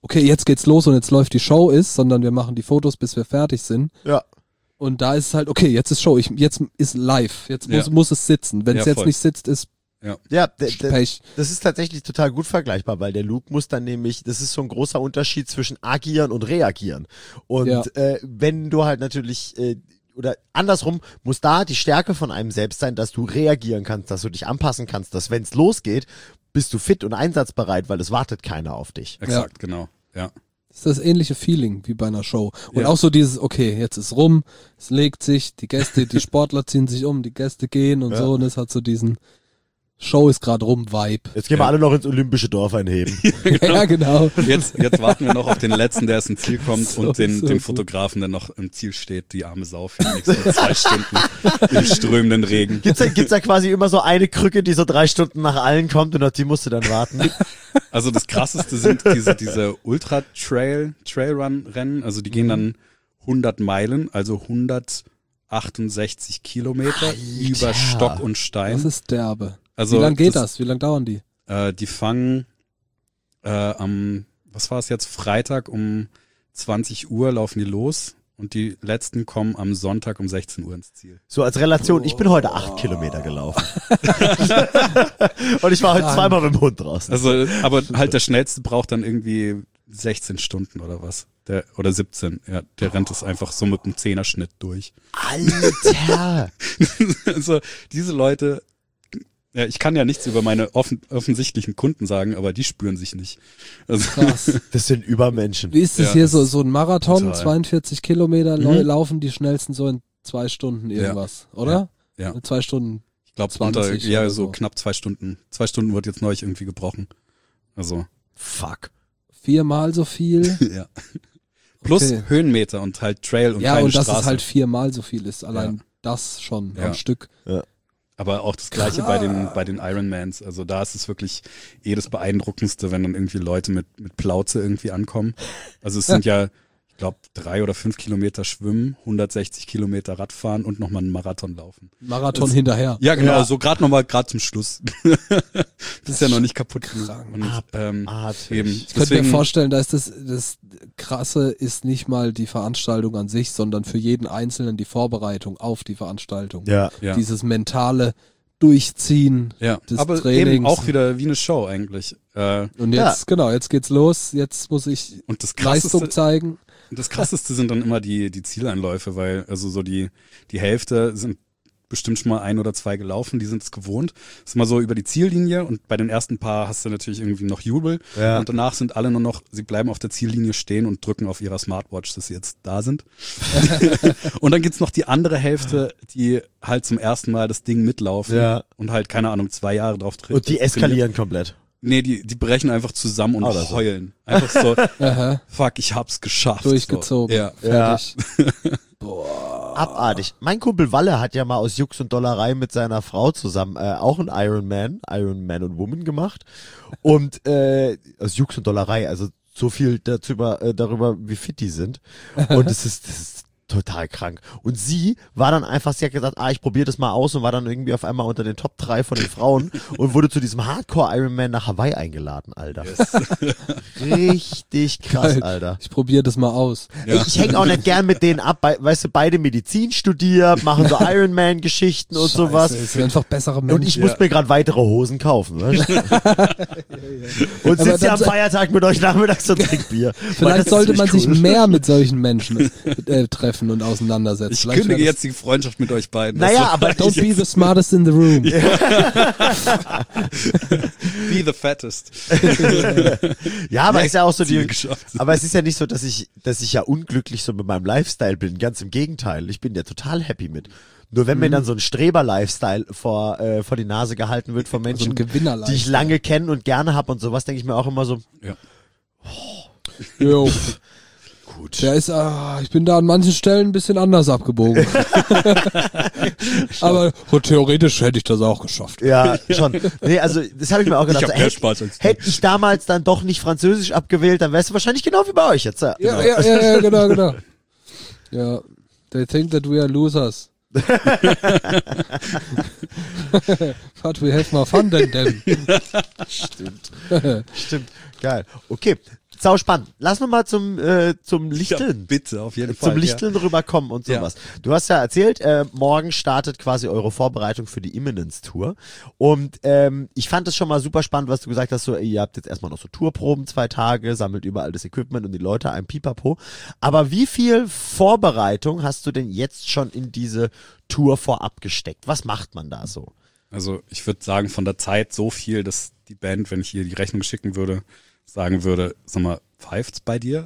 okay, jetzt geht's los und jetzt läuft die Show ist, sondern wir machen die Fotos, bis wir fertig sind. Ja. Und da ist es halt, okay, jetzt ist Show, ich, jetzt ist live, jetzt muss, Ja. muss es sitzen. Wenn es Ja, jetzt voll. nicht sitzt, ist Ja, d- d- Pech. das ist tatsächlich total gut vergleichbar, weil der Luke muss dann nämlich, das ist so ein großer Unterschied zwischen agieren und reagieren. Und Ja. äh, wenn du halt natürlich, äh, oder andersrum, muss da die Stärke von einem selbst sein, dass du reagieren kannst, dass du dich anpassen kannst, dass wenn es losgeht, bist du fit und einsatzbereit, weil es wartet keiner auf dich. Exakt, genau. Ja. Das ist das ähnliche Feeling wie bei einer Show. Und Ja. auch so dieses, okay, jetzt ist rum, es legt sich, die Gäste, die Sportler ziehen sich um, die Gäste gehen und Ja. so und es hat so diesen Show ist gerade rum Vibe. Jetzt gehen wir Ja. alle noch ins olympische Dorf einheben. Ja, genau. Jetzt, jetzt warten wir noch auf den letzten, der ins Ziel kommt So, und den, so den gut. Fotografen, der noch im Ziel steht, die arme Sau für die nächsten zwei Stunden im strömenden Regen. Gibt's da, gibt's da quasi immer so eine Krücke, die so drei Stunden nach allen kommt und auf die musst du dann warten? Also das krasseste sind diese, diese Ultra-Trail, Trailrun-Rennen, also die gehen dann hundert Meilen, also hundertachtundsechzig Kilometer Alter. über Stock und Das Stein. ist derbe. Also Wie lange geht das? Wie lange dauern die? Äh, die fangen äh, am, was war es jetzt, Freitag um zwanzig Uhr laufen die los und die letzten kommen am Sonntag um sechzehn Uhr ins Ziel. So als Relation, ich bin heute acht Kilometer gelaufen. Und ich war heute Krank. zweimal mit dem Hund draußen. Also, aber halt der schnellste braucht dann irgendwie sechzehn Stunden oder was. Der, oder siebzehn. Ja, der rennt es einfach so mit einem Zehnerschnitt durch. Alter! Also diese Leute, ja, ich kann ja nichts über meine offen, offensichtlichen Kunden sagen, aber die spüren sich nicht. Also, Krass. Das sind Übermenschen. Wie ist es Ja, hier das so, ist so ein Marathon, total. zweiundvierzig Kilometer, Mhm. lau- laufen die schnellsten so in zwei Stunden irgendwas, oder? ja. In zwei Stunden. Ich glaube, zwanzig unter, ja, oder so so. knapp zwei Stunden. Zwei Stunden wird jetzt neulich irgendwie gebrochen. Also, Fuck. Viermal so viel. ja. Plus Okay. Höhenmeter und halt Trail und Ja, keine und dass Straße. es halt viermal so viel ist. Allein Ja. das schon Ja. am Stück. Aber auch das Gleiche bei den, bei den Ironmans. Also da ist es wirklich eh das Beeindruckendste, wenn dann irgendwie Leute mit, mit Plauze irgendwie ankommen. Also es sind ja, ich glaube, drei oder fünf Kilometer schwimmen, hundertsechzig Kilometer Radfahren und nochmal einen Marathon laufen. Marathon Das- hinterher. Ja, genau, Ja. so gerade nochmal, gerade zum Schluss. Das ist ja noch nicht kaputt. krank. Und, Ab- ähm, Artig. eben. Ich könnte mir vorstellen, dass das, das Krasse ist nicht mal die Veranstaltung an sich, sondern für jeden Einzelnen die Vorbereitung auf die Veranstaltung. Ja. ja. Dieses mentale Durchziehen ja. des Aber Trainings. eben auch wieder wie eine Show eigentlich. Äh, Und jetzt, genau, jetzt geht's los. Jetzt muss ich und das Leistung krasseste, zeigen. das krasseste sind dann immer die, die Zieleinläufe, weil also so die, die Hälfte sind bestimmt schon mal ein oder zwei gelaufen, die sind es gewohnt. Das ist immer so über die Ziellinie und bei den ersten paar hast du natürlich irgendwie noch Jubel Ja. und danach sind alle nur noch, sie bleiben auf der Ziellinie stehen und drücken auf ihrer Smartwatch, dass sie jetzt da sind. Und dann gibt's noch die andere Hälfte, die halt zum ersten Mal das Ding mitlaufen Ja. und halt, keine Ahnung, zwei Jahre drauf treten. Und die eskalieren komplett. Nee, die, die brechen einfach zusammen und Oder so. heulen. Einfach so, Aha, fuck, ich hab's geschafft. durchgezogen. So. Ja. Fertig. Abartig. Mein Kumpel Walle hat ja mal aus Jux und Dollerei mit seiner Frau zusammen äh, auch einen Ironman, Iron Man und Woman gemacht. Und äh, aus Jux und Dollerei, also so viel dazu über, äh, darüber, wie fit die sind. Und es ist, das ist total krank. Und sie war dann einfach, sie hat gesagt, ah, ich probiere das mal aus und war dann irgendwie auf einmal unter den Top drei von den Frauen und wurde zu diesem Hardcore Ironman nach Hawaii eingeladen, Alter. Richtig krass, Geil. Alter. Ich probiere das mal aus. Ja. Ich, ich hänge auch nicht gern mit denen ab, bei, weißt du, beide Medizin studiert, machen so Ironman-Geschichten und sowas. Es sind einfach bessere Menschen. Und ich muss mir gerade weitere Hosen kaufen. Weißt du? Und Aber sitze ja dann am so- Feiertag mit euch nachmittags und trink Bier. Weil Vielleicht das ist sollte man ziemlich sich cool. mehr mit solchen Menschen äh, treffen und auseinandersetzen. Ich Vielleicht kündige wäre jetzt die Freundschaft mit euch beiden. Naja, Das- aber das- Don't be the smartest in the room. Be the fattest. Ja, aber ist ja auch so Ziel die, geschafft. aber es ist ja nicht so, dass ich, dass ich ja unglücklich so mit meinem Lifestyle bin. Ganz im Gegenteil. Ich bin ja total happy mit. Nur wenn mir Mhm. dann so ein Streber-Lifestyle vor, äh, vor die Nase gehalten wird von So ein Menschen, Gewinner die ich lange kenne und gerne habe und sowas, denke ich mir auch immer so, Ja. Jo. gut. Der ist, ah, ich bin da an manchen Stellen ein bisschen anders abgebogen. Aber oh, theoretisch hätte ich das auch geschafft. Ja, schon. Nee, also das habe ich mir auch gedacht. Ich hab so, mehr hätte, Spaß als du. hätte ich damals dann doch nicht Französisch abgewählt, dann wärst du wahrscheinlich genau wie bei euch jetzt. Ja. Ja, ja, ja, ja, genau, genau. Ja, they think that we are losers. But we have more fun than them. Stimmt. Stimmt. Geil. Okay. sau spannend. Lass uns mal zum, äh, zum Ja, Lichteln. bitte, auf jeden Fall. Zum Lichteln rüberkommen und Ja. sowas. Du hast ja erzählt, äh, morgen startet quasi eure Vorbereitung für die Imminence-Tour. Und ähm, ich fand es schon mal super spannend, was du gesagt hast, so, ey, ihr habt jetzt erstmal noch so Tourproben, zwei Tage, sammelt überall das Equipment und die Leute ein Pipapo. Aber wie viel Vorbereitung hast du denn jetzt schon in diese Tour vorab gesteckt? Was macht man da so? Also ich würde sagen, von der Zeit so viel, dass die Band, wenn ich ihr die Rechnung schicken würde, sagen würde, sag mal, pfeift's bei dir?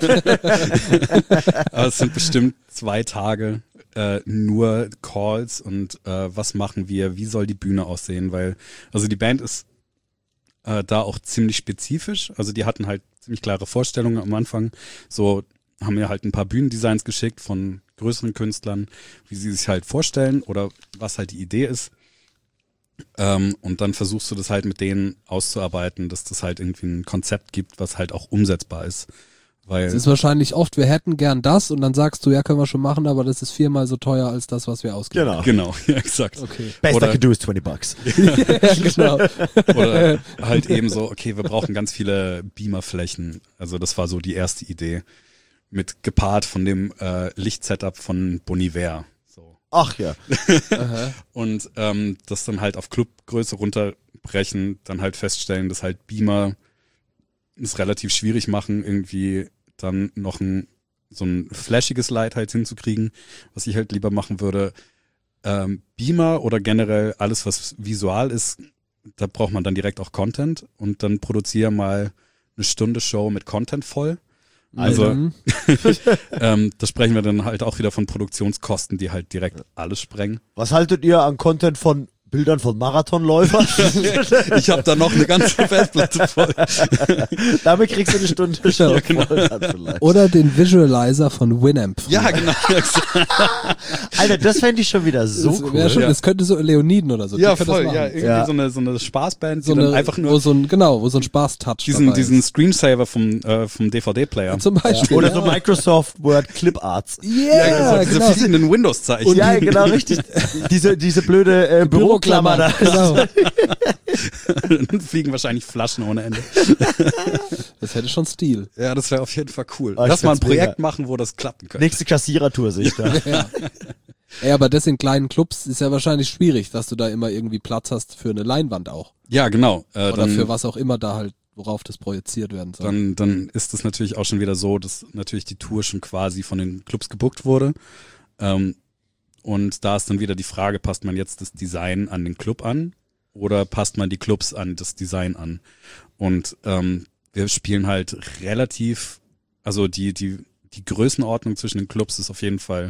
Aber es sind bestimmt zwei Tage äh, nur Calls und äh, was machen wir, wie soll die Bühne aussehen, weil, also die Band ist äh, da auch ziemlich spezifisch, also die hatten halt ziemlich klare Vorstellungen am Anfang, so haben mir halt ein paar Bühnendesigns geschickt von größeren Künstlern, wie sie sich halt vorstellen oder was halt die Idee ist. Ähm, und dann versuchst du das halt mit denen auszuarbeiten, dass das halt irgendwie ein Konzept gibt, was halt auch umsetzbar ist. Weil Es ist wahrscheinlich oft, wir hätten gern das und dann sagst du, ja, können wir schon machen, aber das ist viermal so teuer als das, was wir ausgeben. Genau. genau, ja, exakt. Okay. Best Oder- I can do is twenty bucks. ja, genau. Oder halt eben so, okay, wir brauchen ganz viele Beamerflächen. Also das war so die erste Idee. Mit gepaart von dem äh, Lichtsetup von Bon Iver. So. Ach ja. Aha. Und ähm, das dann halt auf Clubgröße runterbrechen, dann halt feststellen, dass halt Beamer es relativ schwierig machen, irgendwie dann noch ein so ein flashiges Light halt hinzukriegen, was ich halt lieber machen würde. Ähm, Beamer oder generell alles, was visual ist, da braucht man dann direkt auch Content und dann produziere mal eine Stunde Show mit Content voll. Also Mhm. ähm, da sprechen wir dann halt auch wieder von Produktionskosten, die halt direkt alles sprengen. Was haltet ihr an Content von Bildern von Marathonläufern? Ich habe da noch eine ganze Festplatte voll. Damit kriegst du eine Stunde Show Ja, genau. voll dann vielleicht. Oder den Visualizer von Winamp. Ja, genau. Alter, das fände ich schon wieder so das, cool. wär schon, ja. das könnte so Leoniden oder so. die Ja, können das voll. machen. Ja, irgendwie Ja. so eine so eine Spaßband, So die dann eine, einfach wo nur so ein, genau, wo so ein Spaß-Touch diesen dabei diesen ist. Screensaver vom äh, vom D V D-Player. Zum Beispiel. Oder ja. so Microsoft Word Clip Arts. Yeah, diese genau. fliegenden Windows-Zeichen. Ja, genau, richtig. Diese, diese blöde äh, Büroklammer da. Genau. Dann fliegen wahrscheinlich Flaschen ohne Ende. Das hätte schon Stil. Ja, das wäre auf jeden Fall cool. Oh, ich Lass mal ein find's Projekt mega. machen, wo das klappen könnte. Nächste Kassierertour sehe ich da. Ja. Ey, aber das in kleinen Clubs ist ja wahrscheinlich schwierig, dass du da immer irgendwie Platz hast für eine Leinwand auch. Ja, genau. Äh, Oder dann, für was auch immer da halt, worauf das projiziert werden soll. dann, dann ist es natürlich auch schon wieder so, dass natürlich die Tour schon quasi von den Clubs gebucht wurde. Ähm, und da ist dann wieder die Frage, passt man jetzt das Design an den Club an oder passt man die Clubs an das Design an? Und ähm, wir spielen halt relativ, also die, die, die Größenordnung zwischen den Clubs ist auf jeden Fall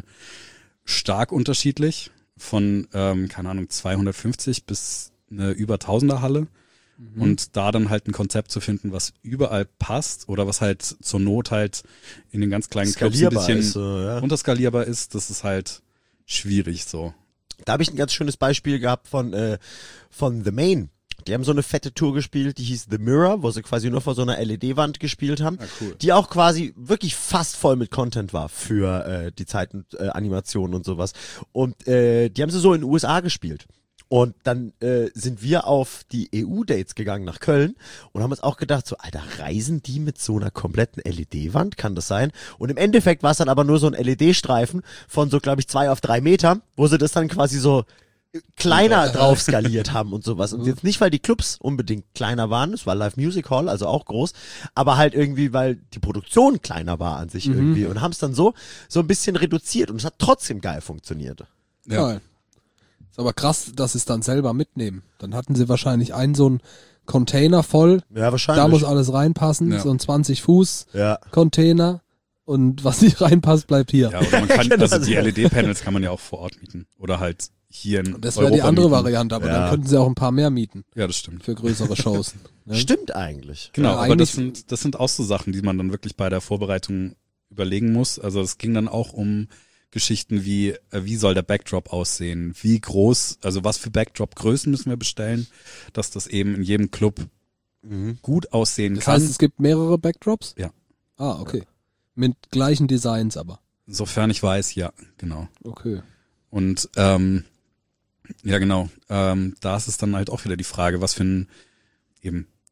stark unterschiedlich. Von, ähm, keine Ahnung, zweihundertfünfzig bis eine über Tausender Halle. Mhm. Und da dann halt ein Konzept zu finden, was überall passt oder was halt zur Not halt in den ganz kleinen Clubs ein Skalierbar bisschen ist, so, ja. unterskalierbar ist, das ist halt schwierig so. Da habe ich ein ganz schönes Beispiel gehabt von, äh, von The Main. Die haben so eine fette Tour gespielt, die hieß The Mirror, wo sie quasi nur vor so einer L E D-Wand gespielt haben, Ah, cool. die auch quasi wirklich fast voll mit Content war für äh, die Zeiten, äh, Animationen und sowas. Und äh, die haben sie so in den U S A gespielt. Und dann äh, sind wir auf die E U-Dates gegangen nach Köln und haben uns auch gedacht, so, Alter, reisen die mit so einer kompletten L E D-Wand? Kann das sein? Und im Endeffekt war es dann aber nur so ein L E D-Streifen von so, glaube ich, zwei auf drei Meter, wo sie das dann quasi so kleiner drauf skaliert haben und sowas. Und jetzt nicht, weil die Clubs unbedingt kleiner waren, es war Live Music Hall, also auch groß, aber halt irgendwie, weil die Produktion kleiner war an sich irgendwie und haben es dann so, so ein bisschen reduziert und es hat trotzdem geil funktioniert. Ja. Geil. Ist aber krass, dass sie es dann selber mitnehmen. Dann hatten sie wahrscheinlich einen so einen Container voll, Ja, wahrscheinlich. da muss alles reinpassen, Ja. so ein zwanzig Fuß ja. Container und was nicht reinpasst, bleibt hier. Ja, oder man kann, Genau also so. die L E D-Panels kann man ja auch vor Ort mieten. Oder halt hier in Das wäre die Europa andere mieten. Variante, aber Ja. dann könnten sie auch ein paar mehr mieten Ja, das stimmt. für größere Shows. Ne? Stimmt eigentlich. Genau, Ja, aber das eigentlich- sind, das sind auch so Sachen, die man dann wirklich bei der Vorbereitung überlegen muss. Also es ging dann auch um Geschichten wie, äh, wie soll der Backdrop aussehen? Wie groß, also was für Backdrop-Größen müssen wir bestellen, dass das eben in jedem Club Mhm. gut aussehen Das kann. heißt, es gibt mehrere Backdrops? Ja. Ah, okay. Mit gleichen Designs aber. Sofern ich weiß, ja, genau. Okay. Und ähm, ja, genau. Ähm, da ist es dann halt auch wieder die Frage, was für ein eben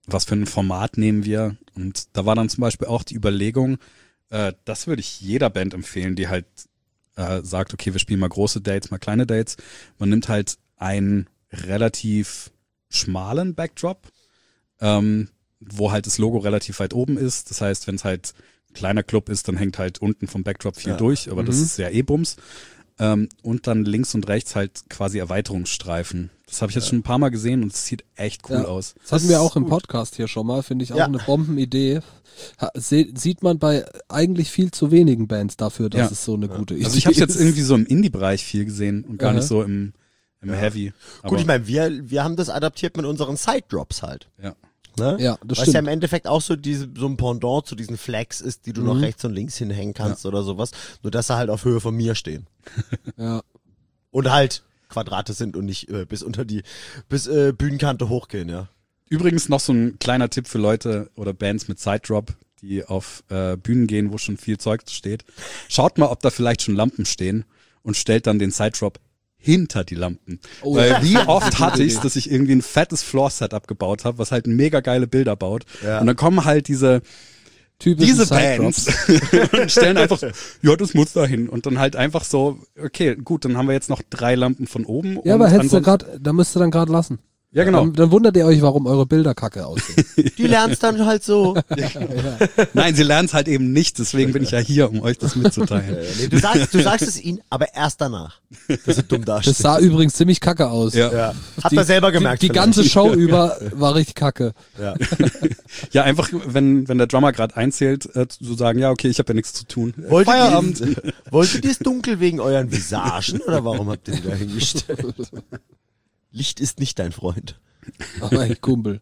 was für ein Format nehmen wir? Und da war dann zum Beispiel auch die Überlegung, äh, das würde ich jeder Band empfehlen, die halt äh, sagt, okay, wir spielen mal große Dates, mal kleine Dates. Man nimmt halt einen relativ schmalen Backdrop, ähm, wo halt das Logo relativ weit oben ist. Das heißt, wenn es halt ein kleiner Club ist, dann hängt halt unten vom Backdrop viel Ja. durch, aber Mhm. das ist ja eh Bums. Ähm, und dann links und rechts halt quasi Erweiterungsstreifen. Das habe ich jetzt schon ein paar Mal gesehen und es sieht echt cool Ja. aus. Das hatten wir auch im Podcast hier schon mal, finde ich auch Ja. eine Bombenidee. Ha, se, sieht man bei eigentlich viel zu wenigen Bands dafür, dass Ja. es so eine gute Idee Also ich habe jetzt ist. irgendwie so im Indie-Bereich viel gesehen und gar Aha. nicht so im, im Heavy. Aber, Gut, ich meine, wir, wir haben das adaptiert mit unseren Side-Drops halt. ja. Ne? Ja, das Was ja im stimmt. Endeffekt auch so diese, so ein Pendant zu diesen Flags ist, die du noch Mhm. rechts und links hinhängen kannst oder sowas. Nur dass sie halt auf Höhe von mir stehen. Ja. Und halt Quadrate sind und nicht äh, bis unter die, bis äh, Bühnenkante hochgehen, ja. Übrigens noch so ein kleiner Tipp für Leute oder Bands mit Side-Drop, die auf äh, Bühnen gehen, wo schon viel Zeug steht. Schaut mal, ob da vielleicht schon Lampen stehen und stellt dann den Side-Drop hinter die Lampen. Oh, Weil ja. wie oft hatte ich dass ich irgendwie ein fettes Floor-Setup gebaut habe, was halt mega geile Bilder baut. Ja. Und dann kommen halt diese Typische diese Side-Drops. Bands und stellen einfach, ja, das muss da hin. Und dann halt einfach so, okay, gut, dann haben wir jetzt noch drei Lampen von oben. Ja, und aber hättest du ansonsten- gerade, da müsst ihr dann gerade lassen. Ja, genau. Dann, dann wundert ihr euch, warum eure Bilder kacke aussehen. Die lernst dann halt so. Nein, sie lernen es halt eben nicht, deswegen bin ich ja hier, um euch das mitzuteilen. Äh, nee, du sagst, du sagst es ihnen, aber erst danach. Dass sie dumm Das dastehen. sah übrigens ziemlich kacke aus. Ja. Ja. Hat Die- man selber gemerkt. Die, die vielleicht. ganze Show über war richtig kacke. Ja. Ja, einfach, wenn, wenn der Drummer gerade einzählt, äh, zu sagen, ja, okay, ich habe ja nichts zu tun. Wolltet Feierabend. ihr, wolltet ihr es dunkel wegen euren Visagen oder warum habt ihr die da hingestellt? Licht ist nicht dein Freund. Oh, mein Kumpel.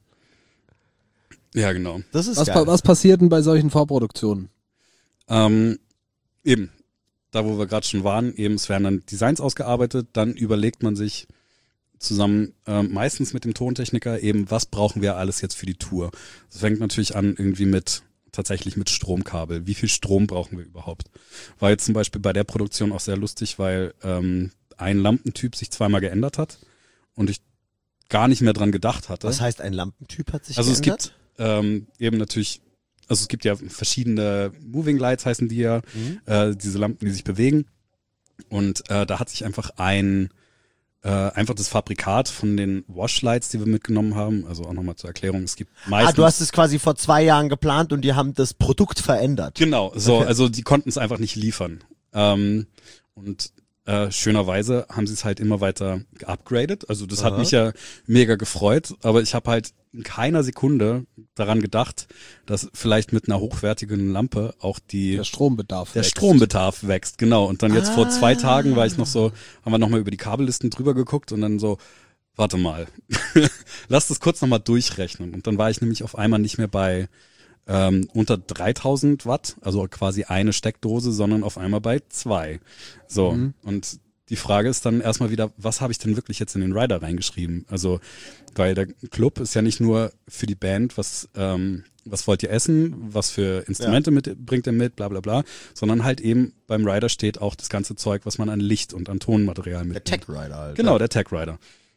Ja, genau. Das ist Was, geil. pa was passiert denn bei solchen Vorproduktionen? Ähm, eben, da wo wir gerade schon waren, eben, es werden dann Designs ausgearbeitet, dann überlegt man sich zusammen, ähm, meistens mit dem Tontechniker eben, was brauchen wir alles jetzt für die Tour. Das fängt natürlich an irgendwie mit, tatsächlich mit Stromkabel. Wie viel Strom brauchen wir überhaupt? War jetzt zum Beispiel bei der Produktion auch sehr lustig, weil ähm, ein Lampentyp sich zweimal geändert hat und ich gar nicht mehr dran gedacht hatte. Was heißt, ein Lampentyp hat sich Also es geändert? gibt ähm, eben natürlich, also es gibt ja verschiedene Moving Lights heißen die ja, Mhm. äh, diese Lampen, die sich bewegen. Und äh, da hat sich einfach ein, äh, einfach das Fabrikat von den Washlights, die wir mitgenommen haben, also auch nochmal zur Erklärung, es gibt meistens... Ah, du hast es quasi vor zwei Jahren geplant und die haben das Produkt verändert. Genau, so, Okay. also die konnten es einfach nicht liefern. Ähm, und äh, schönerweise haben sie es halt immer weiter geupgradet. Also das hat Aha. mich ja mega gefreut, aber ich habe halt in keiner Sekunde daran gedacht, dass vielleicht mit einer hochwertigen Lampe auch die Der Strombedarf. der wächst. Strombedarf wächst, genau. Und dann jetzt vor zwei Ah. Tagen war ich noch so, haben wir nochmal über die Kabellisten drüber geguckt und dann so, warte mal, lass das kurz nochmal durchrechnen. Und dann war ich nämlich auf einmal nicht mehr bei ähm, unter dreitausend Watt, also quasi eine Steckdose, sondern auf einmal bei zwei. So, Mhm. und die Frage ist dann erstmal wieder, was habe ich denn wirklich jetzt in den Rider reingeschrieben? Also, weil der Club ist ja nicht nur für die Band, was, ähm, was wollt ihr essen, was für Instrumente mit, bringt ihr mit, bla bla bla, sondern halt eben beim Rider steht auch das ganze Zeug, was man an Licht und an Tonmaterial Der mitnimmt. Tech Rider halt. Genau, der Tech Rider.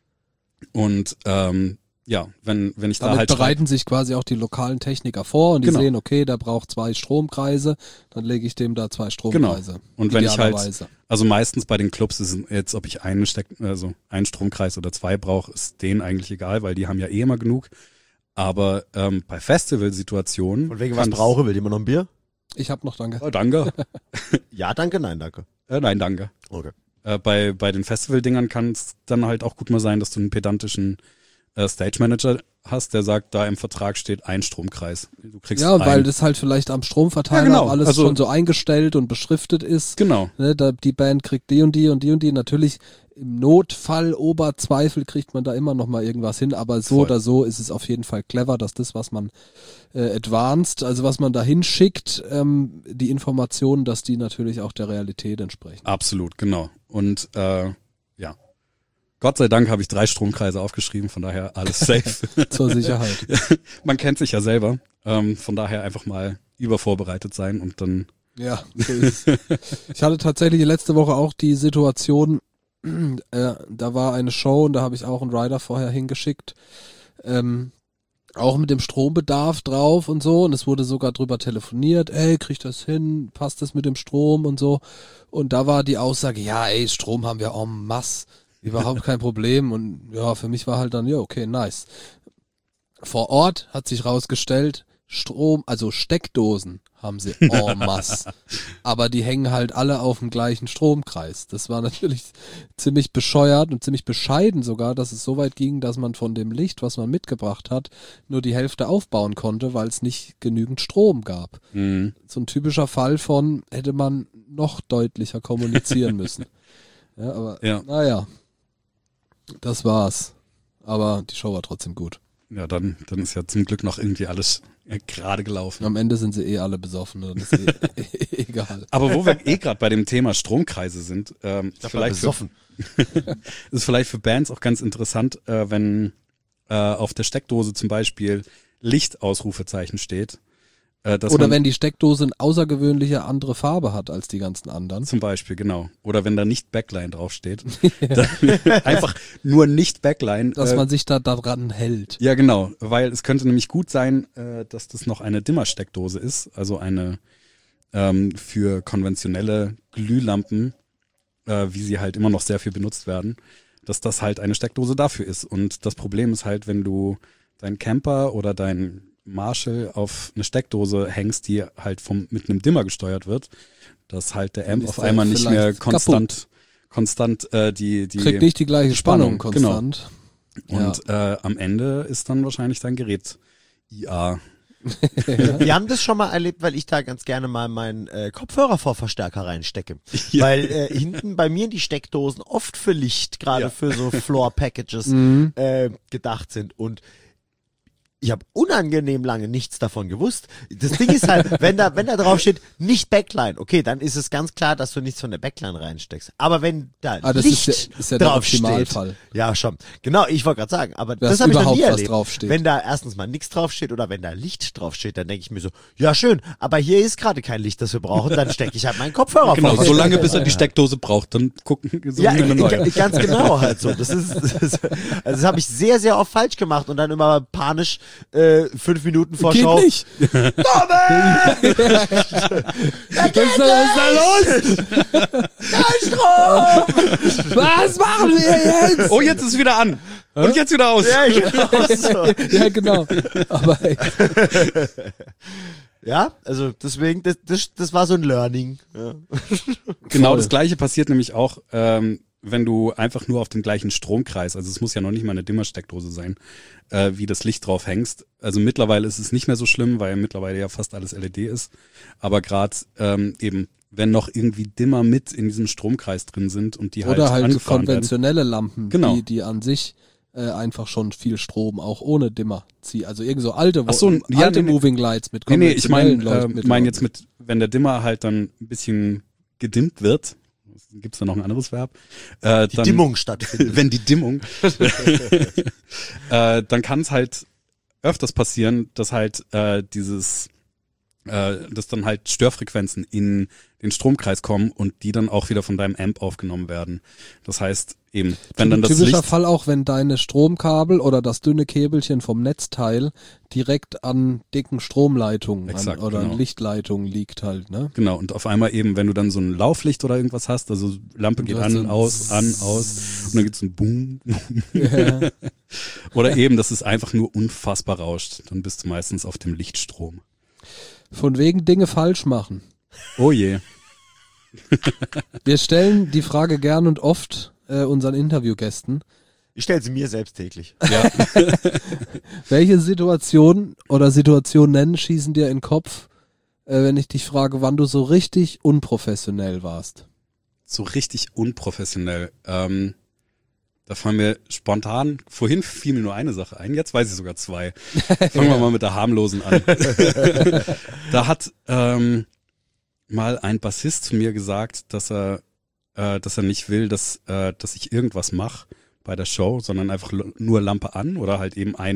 Und ähm, ja, wenn, wenn ich da Damit halt schreibe- bereiten sich quasi auch die lokalen Techniker vor und die Genau. sehen, okay, der braucht zwei Stromkreise, dann lege ich dem da zwei Stromkreise. Genau. Und wenn ich halt, Idealerweise. also meistens bei den Clubs ist es jetzt, ob ich einen Steck, also einen Stromkreis oder zwei brauche, ist denen eigentlich egal, weil die haben ja eh immer genug. Aber ähm, bei Festivalsituationen. Und wegen kann was das- brauche, will jemand noch ein Bier? Ich hab noch, danke. Oh, danke. Ja, danke, nein, danke. äh, nein, danke. Okay. Äh, bei, bei den Festivaldingern kann es dann halt auch gut mal sein, dass du einen pedantischen äh, Stage Manager hast, der sagt, da im Vertrag steht ein Stromkreis. Du kriegst Ja, weil einen. das halt vielleicht am Stromverteiler Ja, genau. auch alles Also- schon so eingestellt und beschriftet ist. Genau. Ne, da, die Band kriegt die und die und die und die. Natürlich im Notfall, Oberzweifel kriegt man da immer noch mal irgendwas hin, aber so Voll. oder so ist es auf jeden Fall clever, dass das, was man äh, advanced, also was man da hinschickt, ähm, die Informationen, dass die natürlich auch der Realität entsprechen. Absolut, genau. Und äh, ja, Gott sei Dank habe ich drei Stromkreise aufgeschrieben, von daher alles safe. Zur Sicherheit. Man kennt sich ja selber, ähm, von daher einfach mal übervorbereitet sein und dann, Ja, so ist es. Ich hatte tatsächlich letzte Woche auch die Situation, äh, da war eine Show und da habe ich auch einen Rider vorher hingeschickt. Ähm, auch mit dem Strombedarf drauf und so, und es wurde sogar drüber telefoniert, ey, krieg das hin, passt das mit dem Strom und so, und da war die Aussage, ja, ey, Strom haben wir en masse, überhaupt kein Problem, und ja, für mich war halt dann, ja, okay, nice. Vor Ort hat sich rausgestellt, Strom, also Steckdosen haben sie en masse, aber die hängen halt alle auf dem gleichen Stromkreis. Das war natürlich ziemlich bescheuert und ziemlich bescheiden sogar, dass es so weit ging, dass man von dem Licht, was man mitgebracht hat, nur die Hälfte aufbauen konnte, weil es nicht genügend Strom gab. Mhm. So ein typischer Fall von, hätte man noch deutlicher kommunizieren müssen. Ja, aber Ja. naja, das war's. Aber die Show war trotzdem gut. Ja, dann, dann ist ja zum Glück noch irgendwie alles äh, gerade gelaufen. Am Ende sind sie eh alle besoffen, dann ist eh, egal. Aber wo wir eh gerade bei dem Thema Stromkreise sind, ähm, ist, vielleicht für, besoffen. ist vielleicht für Bands auch ganz interessant, äh, wenn äh, auf der Steckdose zum Beispiel Lichtausrufezeichen steht. Äh, dass Oder man, wenn die Steckdose eine außergewöhnliche andere Farbe hat als die ganzen anderen. Zum Beispiel, genau. Oder wenn da nicht Backline draufsteht. Dann einfach nur nicht Backline. Dass äh, man sich da daran hält. Ja, genau, weil es könnte nämlich gut sein, äh, dass das noch eine Dimmersteckdose ist, also eine ähm, für konventionelle Glühlampen, äh, wie sie halt immer noch sehr viel benutzt werden, dass das halt eine Steckdose dafür ist. Und das Problem ist halt, wenn du deinen Camper oder dein Marshall auf eine Steckdose hängst, die halt vom mit einem Dimmer gesteuert wird, dass halt der Amp Ist auf der einmal nicht mehr vielleicht konstant konstant äh, die die Kriegt nicht die gleiche Spannung, Spannung, genau. konstant. und äh, am Ende ist dann wahrscheinlich dein Gerät I A. Wir haben das schon mal erlebt, weil ich da ganz gerne mal meinen äh, Kopfhörervorverstärker reinstecke. Ja. Weil äh, hinten bei mir die Steckdosen oft für Licht, gerade Ja. für so Floor-Packages Mhm. äh, gedacht sind. Und ich habe unangenehm lange nichts davon gewusst. Das Ding ist halt, wenn da, wenn da drauf steht, nicht Backline, okay, dann ist es ganz klar, dass du nichts von der Backline reinsteckst. Aber wenn da Ah, das Licht ist ja, ist ja der drauf steht, Optimalfall. ja schon, genau, ich wollte gerade sagen, aber Dass das habe ich noch überhaupt nie was erlebt. draufsteht. Wenn da erstens mal nichts draufsteht oder wenn da Licht draufsteht, dann denke ich mir so, ja schön, aber hier ist gerade kein Licht, das wir brauchen, dann stecke ich halt meinen Kopfhörer Genau, vor. so lange bis er die Steckdose braucht, dann gucken so Ja, eine neue. g- ganz genau halt so. Das ist, das, also das habe ich sehr, sehr oft falsch gemacht und dann immer panisch äh, fünf Minuten vor Geht Show. nicht. Was ist da los? Kein Strom! Was machen wir jetzt? Oh, jetzt ist wieder an. Und jetzt wieder aus. Ja, genau so. Ja, genau. Aber ey, Ja, also deswegen, das, das, das war so ein Learning. Ja. Genau Voll. das Gleiche passiert nämlich auch, ähm, wenn du einfach nur auf dem gleichen Stromkreis, also es muss ja noch nicht mal eine Dimmersteckdose sein, äh, wie das Licht drauf hängst. Also mittlerweile ist es nicht mehr so schlimm, weil mittlerweile ja fast alles L E D ist. Aber gerade ähm, eben, wenn noch irgendwie Dimmer mit in diesem Stromkreis drin sind und die halt, oder halt angefahren werden. konventionelle Lampen, Genau. die, die an sich äh, einfach schon viel Strom, auch ohne Dimmer ziehen. Also irgend so alte, Ach so, wo, ja, alte nee, nee. Moving Lights mit Nee, nee, ich meine konventionellen äh, Leuchtmitteln. mein jetzt mit, wenn der Dimmer halt dann ein bisschen gedimmt wird, gibt's da noch ein anderes Verb? Äh, Die dann, Dimmung stattfindet. Wenn die Dimmung, äh, dann kann es halt öfters passieren, dass halt äh, dieses, äh, dass dann halt Störfrequenzen in den Stromkreis kommen und die dann auch wieder von deinem Amp aufgenommen werden. Das heißt eben, wenn dann das Typischer Licht, Fall auch, wenn deine Stromkabel oder das dünne Käbelchen vom Netzteil direkt an dicken Stromleitungen Exakt, an, oder genau. an Lichtleitungen liegt halt, ne? genau, und auf einmal eben, wenn du dann so ein Lauflicht oder irgendwas hast, also Lampe Und geht du hast an, so ein aus, an, aus und dann gibt's ein Boom. Ja. Oder eben, dass es einfach nur unfassbar rauscht. Dann bist du meistens auf dem Lichtstrom. Von wegen Dinge falsch machen. Oh je. Wir stellen die Frage gern und oft äh, unseren Interviewgästen. Ich stelle sie mir selbst täglich. Ja. Welche Situationen oder Situationen schießen dir in den Kopf, äh, wenn ich dich frage, wann du so richtig unprofessionell warst? So richtig unprofessionell. Ähm, da fallen mir spontan, vorhin fiel mir nur eine Sache ein, jetzt weiß ich sogar zwei. Fangen wir mal mit der harmlosen an. Da hat ähm, mal ein Bassist zu mir gesagt, dass er, äh, dass er nicht will, dass, äh, dass ich irgendwas mache bei der Show, sondern einfach l- nur Lampe an oder halt eben einen,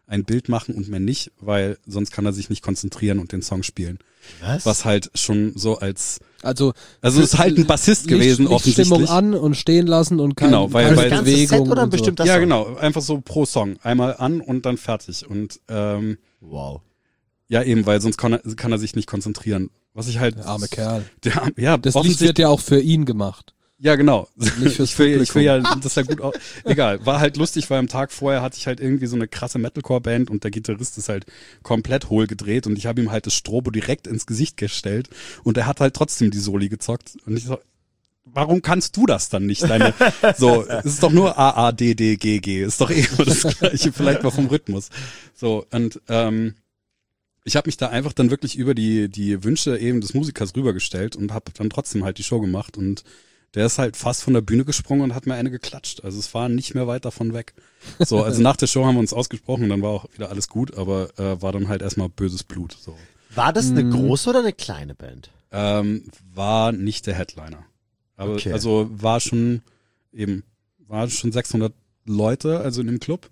ein Bild machen und mehr nicht, weil sonst kann er sich nicht konzentrieren und den Song spielen. Was? Was halt schon so als, Also, also ist halt ein Bassist gewesen, Licht, offensichtlich. Stimmung an und stehen lassen und kein, Genau, weil- keine weil- das ganze Bewegung. Set oder ein und so. bestimmter Ja, Song? genau, einfach so pro Song. Einmal an und dann fertig. Und ähm, Wow. ja, eben, weil sonst kann er, kann er sich nicht konzentrieren. Was ich halt. Der arme Kerl. Der, ja, Das Licht offensichtlich- wird ja auch für ihn gemacht. Ja, genau. Nicht fürs ich will, ich will ja, Publikum. das ist ja gut auch. Egal, war halt lustig, weil am Tag vorher hatte ich halt irgendwie so eine krasse Metalcore-Band und der Gitarrist ist halt komplett hohl gedreht und ich habe ihm halt das Strobo direkt ins Gesicht gestellt und er hat halt trotzdem die Soli gezockt und ich so, warum kannst du das dann nicht? Deine, so, es ist doch nur A, A, D, D, G, G, ist doch eh immer das Gleiche, vielleicht mal vom Rhythmus. So, und, ähm, ich habe mich da einfach dann wirklich über die, die Wünsche eben des Musikers rübergestellt und habe dann trotzdem halt die Show gemacht und der ist halt fast von der Bühne gesprungen und hat mir eine geklatscht. Also es war nicht mehr weit davon weg. So, also nach der Show haben wir uns ausgesprochen, dann war auch wieder alles gut, aber äh, war dann halt erstmal böses Blut. So. War das eine Mhm. große oder eine kleine Band? Ähm, war nicht der Headliner. Aber Okay. also war schon eben, war schon sechshundert Leute, also in dem Club.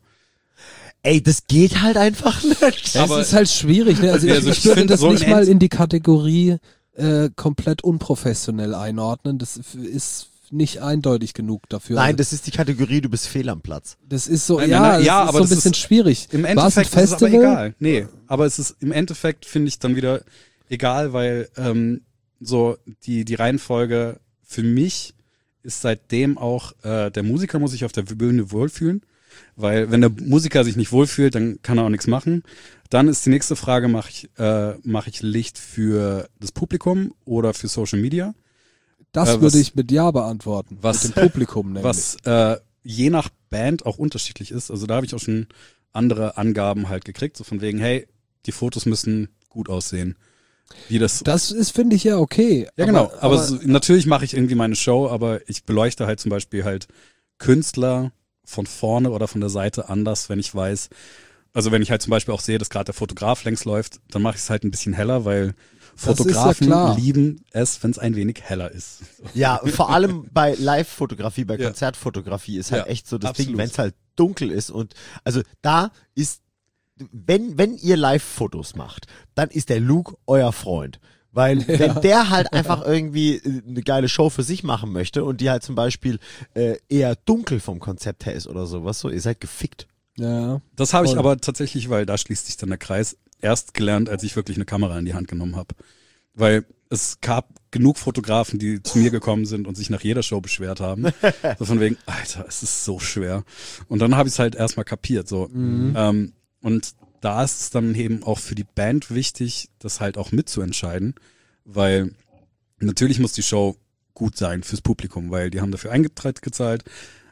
Ey, das geht halt einfach nicht. Ja, Aber- es ist halt schwierig, ne? Also ich, Also ich ich würde find das so nicht ein mal End- in die Kategorie äh, komplett unprofessionell einordnen. Das f- ist nicht eindeutig genug dafür. Nein, Also, das ist die Kategorie, du bist fehl am Platz. das ist so, Nein, ja, nein, nein, es ja, ist aber so ein das bisschen ist- schwierig. Im War es ein Endeffekt ist es aber Festival? egal. Nee, aber es ist im Endeffekt finde ich dann wieder egal, weil ähm, so die die Reihenfolge für mich ist seitdem auch äh, der Musiker muss sich auf der Bühne wohlfühlen, weil wenn der Musiker sich nicht wohlfühlt, dann kann er auch nichts machen. Dann ist die nächste Frage, mache ich äh, mache ich Licht für das Publikum oder für Social Media? Das äh, was- würde ich mit Ja beantworten. was- mit dem Publikum nämlich. Was äh, je nach Band auch unterschiedlich ist. Also da habe ich auch schon andere Angaben halt gekriegt, so von wegen, hey, die Fotos müssen gut aussehen. Wie das. Das ist, finde ich, ja okay. ja, genau. Aber, so, natürlich mache ich irgendwie meine Show, aber ich beleuchte halt zum Beispiel halt Künstler von vorne oder von der Seite anders, wenn ich weiß. Also wenn ich halt zum Beispiel auch sehe, dass gerade der Fotograf längs läuft, dann mache ich es halt ein bisschen heller, weil ist ja Fotografen klar. lieben es, wenn es ein wenig heller ist. Ja, vor allem bei Live-Fotografie, bei Ja. Konzertfotografie ist halt Ja, echt so das absolut. Ding, wenn es halt dunkel ist und also da ist, wenn, wenn ihr Live-Fotos macht, dann ist der Luke euer Freund. Weil wenn der halt einfach irgendwie äh, eine geile Show für sich machen möchte und die halt zum Beispiel äh, eher dunkel vom Konzept her ist oder sowas, so, ihr seid gefickt. Ja. Das habe ich Voll. aber tatsächlich, weil da schließt sich dann der Kreis, erst gelernt, als ich wirklich eine Kamera in die Hand genommen habe. Weil es gab genug Fotografen, die zu mir gekommen sind und sich nach jeder Show beschwert haben. So von wegen, Alter, es ist so schwer. Und dann habe ich es halt erstmal kapiert. So. Mhm. Ähm, und da ist es dann eben auch für die Band wichtig, das halt auch mitzuentscheiden. Weil natürlich muss die Show gut sein fürs Publikum, weil die haben dafür Eintritt gezahlt.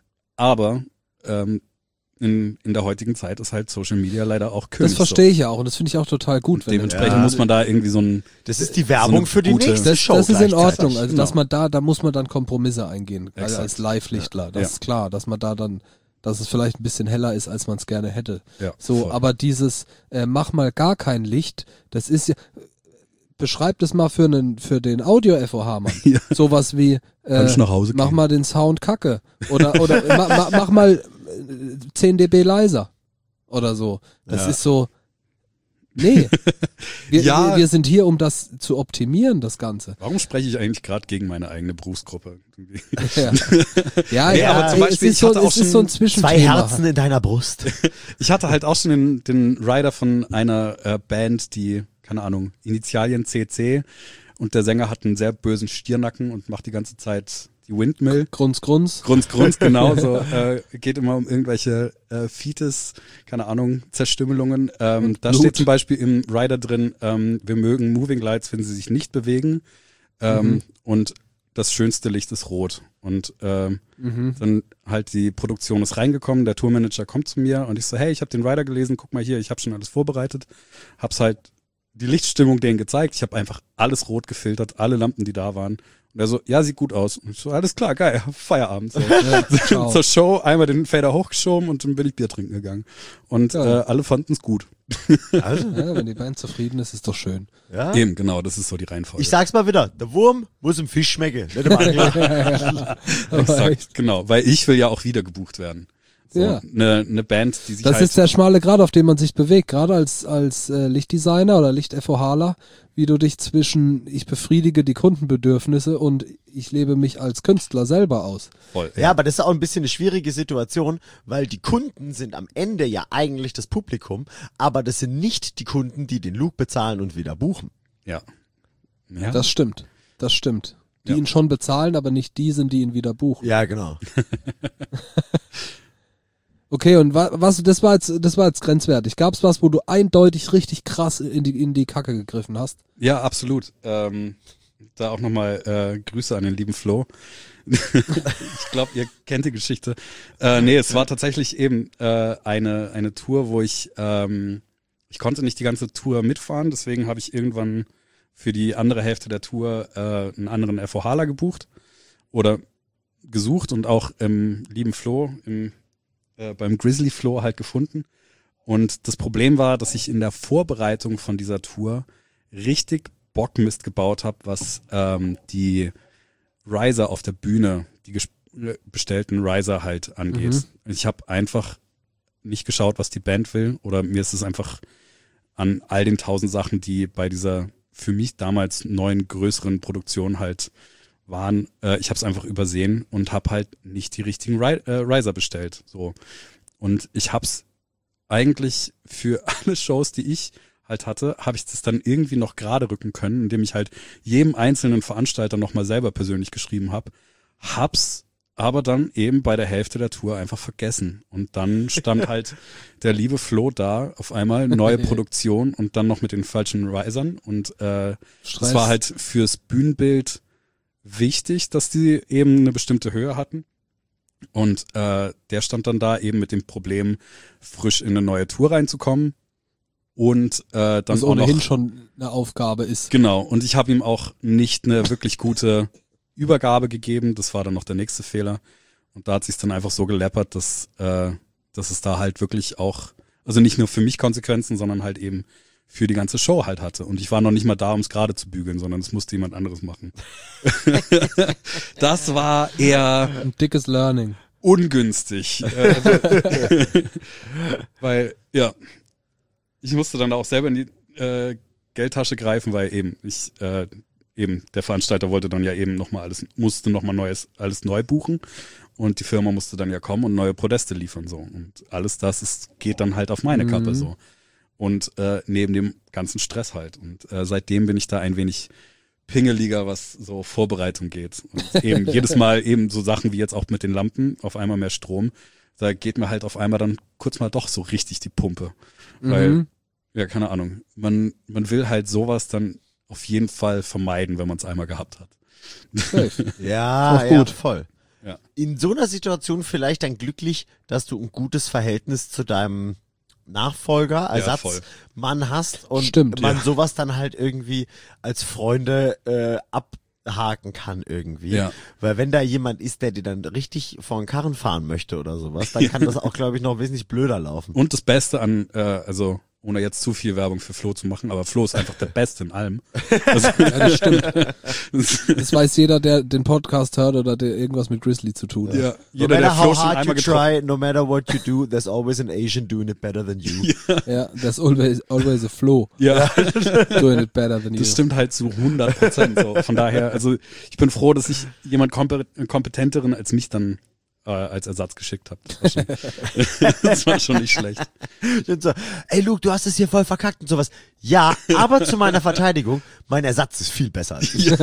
Aber ähm, in, in der heutigen Zeit ist halt Social Media leider auch König. Das verstehe ich ja auch und das finde ich auch total gut. So. Dementsprechend Ja. muss man da irgendwie so ein Das ist die Werbung eine für die gute- nächste das, Show. das ist in gleichzeitig. Ordnung. Also dass Genau. man da, da muss man dann Kompromisse eingehen, also Exakt. als Live-Lichtler. Das Ja. ist klar, dass man da dann, dass es vielleicht ein bisschen heller ist, als man es gerne hätte. ja, So, voll. aber dieses äh, mach mal gar kein Licht, das ist ja, beschreib das mal für einen für den Audio-F O H-Mann. Ja. Sowas wie Kann äh, ich nach Hause mach gehen? mal den Sound kacke oder oder ma, ma, mach mal äh, zehn Dezibel leiser oder so. Das Ja. ist so. Nee. Wir, Ja. wir, wir sind hier, um das zu optimieren, das Ganze. Warum spreche ich eigentlich gerade gegen meine eigene Berufsgruppe? Ja, ja, Nee, ja aber zum ey, Beispiel, es ist ich so, hatte auch es ist so ein schon Zwischenthema. Zwei Herzen in deiner Brust. Ich hatte halt auch schon den, den Rider von einer äh, Band, die, keine Ahnung, Initialien C C und der Sänger hat einen sehr bösen Stiernacken und macht die ganze Zeit die Windmill. Grunz, Grunz. Grunz, Grunz, genau so. Äh, geht immer um irgendwelche äh, Fetus, keine Ahnung, Zerstümmelungen. Ähm, Und da Blut. steht zum Beispiel im Rider drin, ähm, wir mögen Moving Lights, wenn sie sich nicht bewegen. Ähm, Mhm. Und das schönste Licht ist rot. Und ähm, Mhm. dann halt die Produktion ist reingekommen, der Tourmanager kommt zu mir und ich so, hey, ich habe den Rider gelesen, guck mal hier, ich habe schon alles vorbereitet. Hab's halt die Lichtstimmung denen gezeigt. Ich habe einfach alles rot gefiltert, alle Lampen, die da waren. Und er so, ja, sieht gut aus. Und ich so, alles klar, geil, Feierabend. So. Ja, ciao. Zur Show einmal den Fader hochgeschoben und dann bin ich Bier trinken gegangen. Und Ja. äh, alle fanden es gut. Also, Ja, wenn die Band zufrieden ist, ist doch schön. ja. Eben, genau, das ist so die Reihenfolge. Ich sag's mal wieder, der Wurm muss im Fisch schmecken, nicht im Angler. Aber echt. Exakt, genau, weil ich will ja auch wieder gebucht werden. So, Ja. eine, eine Band, die sich Das halt... ist der schmale Grat, auf dem man sich bewegt, gerade als, als äh, Lichtdesigner oder Licht-FOHler, wie du dich zwischen ich befriedige die Kundenbedürfnisse und ich lebe mich als Künstler selber aus. voll, Ja, aber das ist auch ein bisschen eine schwierige Situation, weil die Kunden sind am Ende ja eigentlich das Publikum, aber das sind nicht die Kunden, die den Look bezahlen und wieder buchen. Ja. ja. Das stimmt, das stimmt. Die Ja. ihn schon bezahlen, aber nicht die sind, die ihn wieder buchen. Ja, genau. Okay, und wa was, das war jetzt, das war jetzt grenzwertig. Gab es was, wo du eindeutig richtig krass in die, in die Kacke gegriffen hast? Ja, absolut. Ähm, da auch nochmal äh, Grüße an den lieben Flo. Ich glaube, ihr kennt die Geschichte. Äh, nee, es war tatsächlich eben äh, eine, eine Tour, wo ich, ähm, ich konnte nicht die ganze Tour mitfahren, deswegen habe ich irgendwann für die andere Hälfte der Tour äh, einen anderen FOHler gebucht oder gesucht und auch im lieben Flo, im, äh, beim Grizzly Flo halt gefunden. Und das Problem war, dass ich in der Vorbereitung von dieser Tour richtig Bockmist gebaut habe, was ähm, die Riser auf der Bühne, die bestellten Riser halt angeht. Mhm. Ich habe einfach nicht geschaut, was die Band will, oder mir ist es einfach an all den tausend Sachen, die bei dieser für mich damals neuen, größeren Produktion halt waren, äh, ich habe es einfach übersehen und habe halt nicht die richtigen Ri äh, Riser bestellt. So. Und ich habe es eigentlich für alle Shows, die ich halt hatte, habe ich das dann irgendwie noch gerade rücken können, indem ich halt jedem einzelnen Veranstalter nochmal selber persönlich geschrieben habe. Hab's aber dann eben bei der Hälfte der Tour einfach vergessen. Und dann stand halt der liebe Flo da, auf einmal neue Produktion und dann noch mit den falschen Risern. Und äh, es war halt fürs Bühnenbild wichtig, dass die eben eine bestimmte Höhe hatten. Und äh, der stand dann da eben mit dem Problem, frisch in eine neue Tour reinzukommen. Und äh, dann was auch ohnehin noch, schon eine Aufgabe ist. Genau, und ich habe ihm auch nicht eine wirklich gute Übergabe gegeben. Das war dann noch der nächste Fehler. Und da hat sich dann einfach so geleppert, dass, äh, dass es da halt wirklich auch, also nicht nur für mich Konsequenzen, sondern halt eben für die ganze Show halt hatte. Und ich war noch nicht mal da, um es gerade zu bügeln, sondern es musste jemand anderes machen. Das war eher Ein dickes Learning. ungünstig. Äh, weil, ja, ich musste dann auch selber in die äh, Geldtasche greifen, weil eben ich äh, eben der Veranstalter wollte dann ja eben nochmal alles, musste nochmal neues, alles neu buchen und die Firma musste dann ja kommen und neue Podeste liefern so und alles das ist, geht dann halt auf meine Mhm. Kappe so und äh, neben dem ganzen Stress halt und äh, seitdem bin ich da ein wenig pingeliger, was so Vorbereitung geht und eben jedes Mal eben so Sachen wie jetzt auch mit den Lampen, auf einmal mehr Strom, da geht mir halt auf einmal dann kurz mal doch so richtig die Pumpe, weil Mhm. ja, keine Ahnung. Man, man will halt sowas dann auf jeden Fall vermeiden, wenn man es einmal gehabt hat. Safe. Ja, Auch ja, gut. voll. Ja. In so einer Situation vielleicht dann glücklich, dass du ein gutes Verhältnis zu deinem Nachfolger, voll. Ersatzmann hast und Stimmt, man ja. sowas dann halt irgendwie als Freunde äh, abhaken kann irgendwie. Ja. Weil wenn da jemand ist, der dir dann richtig vor den Karren fahren möchte oder sowas, dann kann das auch, glaube ich, noch wesentlich blöder laufen. Und das Beste an, äh, also ohne jetzt zu viel Werbung für Flo zu machen, aber Flo ist einfach der Beste in allem. Also, Ja, das stimmt. Das weiß jeder, der den Podcast hört oder der irgendwas mit Grizzly zu tun hat. ja, No jeder, der matter Flo how schon hard you einmal getroffen try, no matter what you do, there's always an Asian doing it better than you. Ja, there's always, always a flow Ja, doing it better than you. das stimmt halt zu hundert Prozent. So. Von daher, also ich bin froh, dass ich jemand kompe- kompetenteren als mich dann äh, als Ersatz geschickt habe. Das, war schon- das war schon nicht schlecht. Und so, ey Luke, du hast es hier voll verkackt und sowas. Ja, aber zu meiner Verteidigung, mein Ersatz ist viel besser als ich.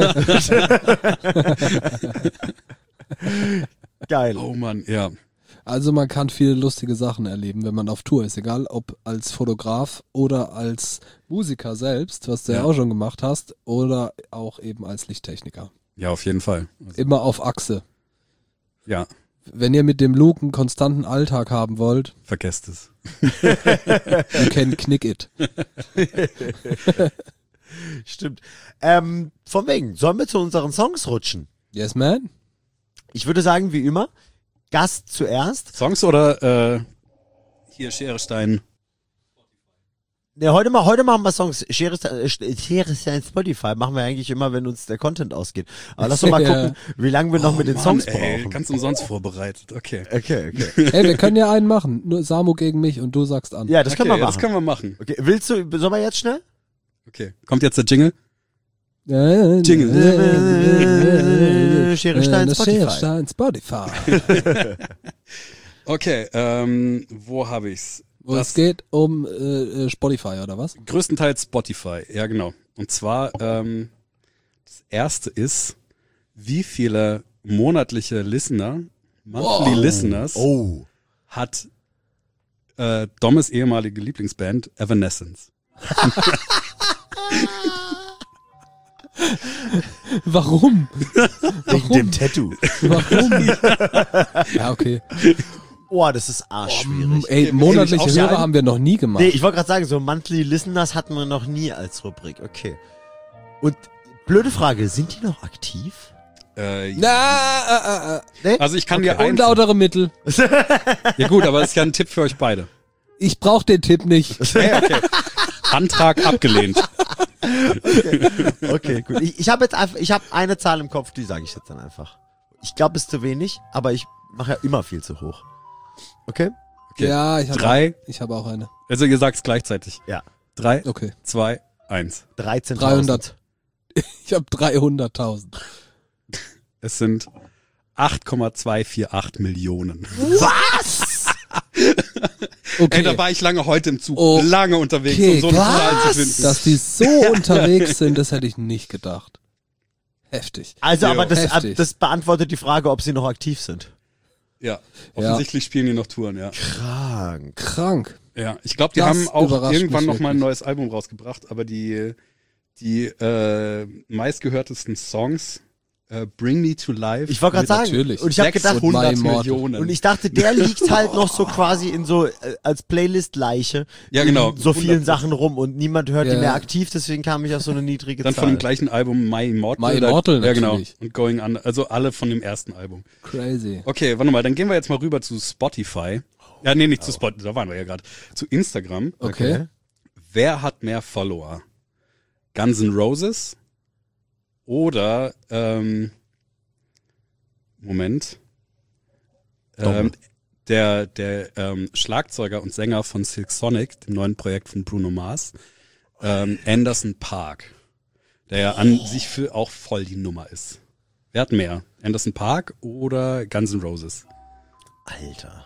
Geil. Oh Mann, ja. Also man kann viele lustige Sachen erleben, wenn man auf Tour ist, egal ob als Fotograf oder als Musiker selbst, was du ja, Ja. auch schon gemacht hast, oder auch eben als Lichttechniker. Ja, auf jeden Fall. Also, Immer auf Achse. ja, Wenn ihr mit dem Luke einen konstanten Alltag haben wollt, vergesst es. you can knick it. Stimmt. Ähm, von wegen, sollen wir zu unseren Songs rutschen? Yes, man? Ich würde sagen, wie immer, Gast zuerst. Songs oder äh, hier Schere, Stein? Ne, heute mal, heute machen wir Songs. Share ist ja in Spotify. Machen wir eigentlich immer, wenn uns der Content ausgeht. Aber lass doch mal Ja. gucken, wie lange wir noch Oh mit den Mann, Songs ey, brauchen. ganz umsonst vorbereitet. Okay. Okay, okay. Ey, wir können ja einen machen. Nur Samu gegen mich und du sagst an. Ja, das okay, können wir ja, machen. das können wir machen. Okay, willst du, sollen wir jetzt schnell? Okay. Kommt jetzt der Jingle? Jingle. Äh, Schere, Stein, Spotify. Schere, Stein, Spotify. Okay, ähm, wo habe ich's? Wo Das- es geht um äh, Spotify, oder was? Größtenteils Spotify, ja genau. Und zwar, ähm, das erste ist, wie viele monatliche Listener, monthly Listeners, Oh. hat äh, Dommes ehemalige Lieblingsband Evanescence. Warum? Wegen dem Tattoo. Warum? Ja, okay. Oh, das ist arschschwierig. Ey, Okay, monatliche auch Hörer sagen? haben wir noch nie gemacht. Nee, ich wollte gerade sagen, so Monthly Listeners hatten wir noch nie als Rubrik. Okay. Und blöde Frage, sind die noch aktiv? Äh, Na, äh, äh, also ich kann äh. dir eins. Unlautere Mittel. Ja gut, aber das ist ja ein Tipp für euch beide. Ich brauch den Tipp nicht. Okay, okay. Antrag abgelehnt. Okay, gut. Ich, ich habe jetzt einfach, ich habe eine Zahl im Kopf, die sage ich jetzt dann einfach. Ich glaube, es ist zu wenig, aber ich mache ja immer viel zu hoch. Okay? Okay. Ja, ich habe Drei. ich habe auch eine. Also ihr sagt es gleichzeitig. Ja. Drei, Okay. zwei, eins. dreizehntausend. dreihundert. Ich habe dreihunderttausend. Es sind acht Komma zweihundertachtzig Millionen. Was? Okay. Ey, da war ich lange heute im Zug. Oh. Lange unterwegs, Okay, um so eine Zahl zu was? finden. Dass die so unterwegs sind, das hätte ich nicht gedacht. Heftig. Also, Jo. aber das, Heftig. das beantwortet die Frage, ob sie noch aktiv sind. Ja, offensichtlich spielen die noch Touren, ja. Krank. Krank. Ja, ich glaube, die Das haben auch überrascht irgendwann mich noch mal ein wirklich. neues Album rausgebracht, aber die, die äh, meistgehörtesten Songs, äh, Bring Me to Life, Ich wollte gerade sagen, Natürlich. und ich habe gedacht, sechshundert My Immortal. Millionen. und ich dachte, der liegt halt noch so quasi in so, äh, als Playlist-Leiche. Ja, genau. In so vielen hundert Sachen rum und niemand hört die Ja. mehr aktiv, deswegen kam ich auf so eine niedrige Dann Zahl. von dem gleichen Album My Immortal. My Immortal ja, genau. natürlich. Und Going Under, also alle von dem ersten Album. Crazy. Okay, warte mal, dann gehen wir jetzt mal rüber zu Spotify. Ja, nee, nicht zu Spotify, da waren wir ja gerade. Zu Instagram. Okay. Wer hat mehr Follower? Guns N' Roses oder ähm, Moment. Ähm, der der ähm, Schlagzeuger und Sänger von Silk Sonic, dem neuen Projekt von Bruno Mars, ähm, Anderson .Paak, der ja an sich für auch voll die Nummer ist. Wer hat mehr? Anderson .Paak oder Guns N' Roses? Alter.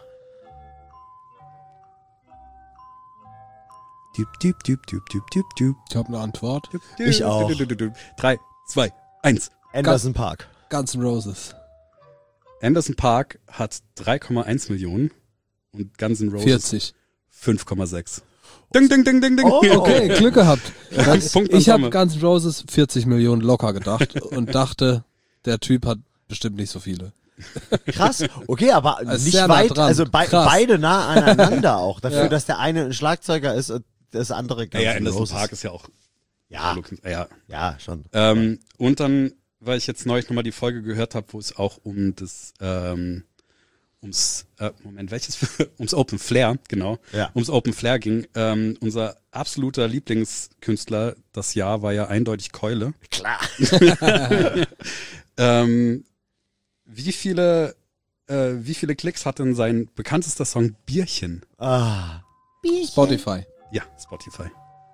Düb, düb, düb, düb, düb, düb, düb. Ich habe eine Antwort. Ich auch. Drei, zwei, eins. Anderson Park. Guns N' Roses. Anderson .Paak hat drei Komma eins Millionen und Guns N' Roses vierzig. fünf Komma sechs. Ding, ding, ding, ding, ding. Oh. Okay, Glück gehabt. Dann, Punkt an ich habe Samme. Guns N' Roses vierzig Millionen locker gedacht und dachte, der Typ hat bestimmt nicht so viele. Krass. Okay, aber Also nicht sehr nah weit, dran. also bei, Krass. beide nah aneinander auch. Dafür, Ja. dass der eine ein Schlagzeuger ist und das andere Guns Ja, ja, N' Anderson Roses. .Paak ist ja auch. Ja, Ja. ja, schon. Ähm, und dann, weil ich jetzt neulich nochmal die Folge gehört habe, wo es auch um das, ähm, ums, äh, Moment, welches? ums Open Flair, genau. Ja. Ums Open Flair ging. Ähm, unser absoluter Lieblingskünstler das Jahr war ja eindeutig Keule. Klar. Ähm, wie viele, äh, wie viele Klicks hat denn sein bekanntester Song Bierchen? Ah, Spotify. Ja, Spotify.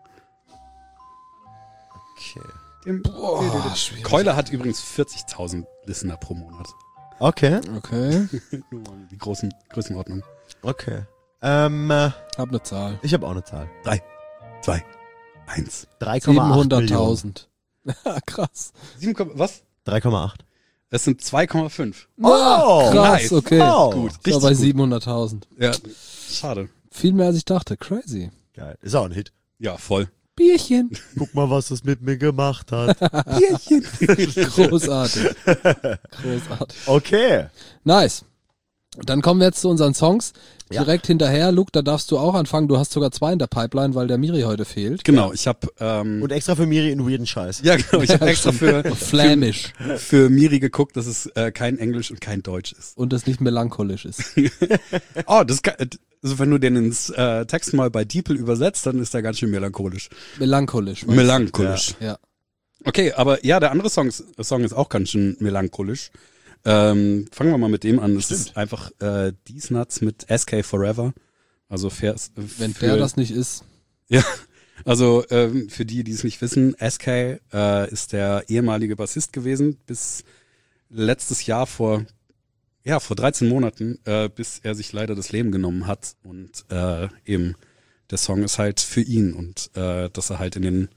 okay. Dem, Boah, schwierig. Keule hat übrigens vierzigtausend Listener pro Monat. Okay, Okay, Nur mal die großen Größenordnung. okay. Ähm, äh, hab eine Zahl. ich habe auch eine Zahl. Drei, zwei, eins. drei Komma acht Millionen. siebenhunderttausend. Krass. Sieben, Komma- was? drei Komma acht. Es sind zwei Komma fünf. Oh, Krass, nice. okay. Oh, Gut, Ich war richtig bei gut. siebenhunderttausend. Ja, schade. Viel mehr als ich dachte. Crazy. Geil. Ist auch ein Hit. Ja, voll. Bierchen. Guck mal, was das mit mir gemacht hat. Großartig. Großartig. Okay. Nice. Dann kommen wir jetzt zu unseren Songs. Ja. Direkt hinterher, Luke, da darfst du auch anfangen. Du hast sogar zwei in der Pipeline, weil der Miri heute fehlt. Genau, ich habe ähm, Und extra für Miri in weirden Scheiß. ja genau, ich habe extra für, Flämisch. für für Miri geguckt, dass es äh, kein Englisch und kein Deutsch ist. Und das nicht melancholisch ist. Oh, das kann, also wenn du den ins äh, Text mal bei DeepL übersetzt, dann ist der ganz schön melancholisch. Melancholisch. meinst du? Melancholisch. Ja. Okay, aber ja, der andere Song, Song ist auch ganz schön melancholisch. Ähm, fangen wir mal mit dem an. Das ist einfach äh, These Nuts mit S K Forever. Also für, Wenn für, der das nicht ist. Ja, also ähm, für die, die es nicht wissen, S K äh, ist der ehemalige Bassist gewesen bis letztes Jahr vor ja vor dreizehn Monaten, äh, bis er sich leider das Leben genommen hat und äh, eben der Song ist halt für ihn und äh, dass er halt in den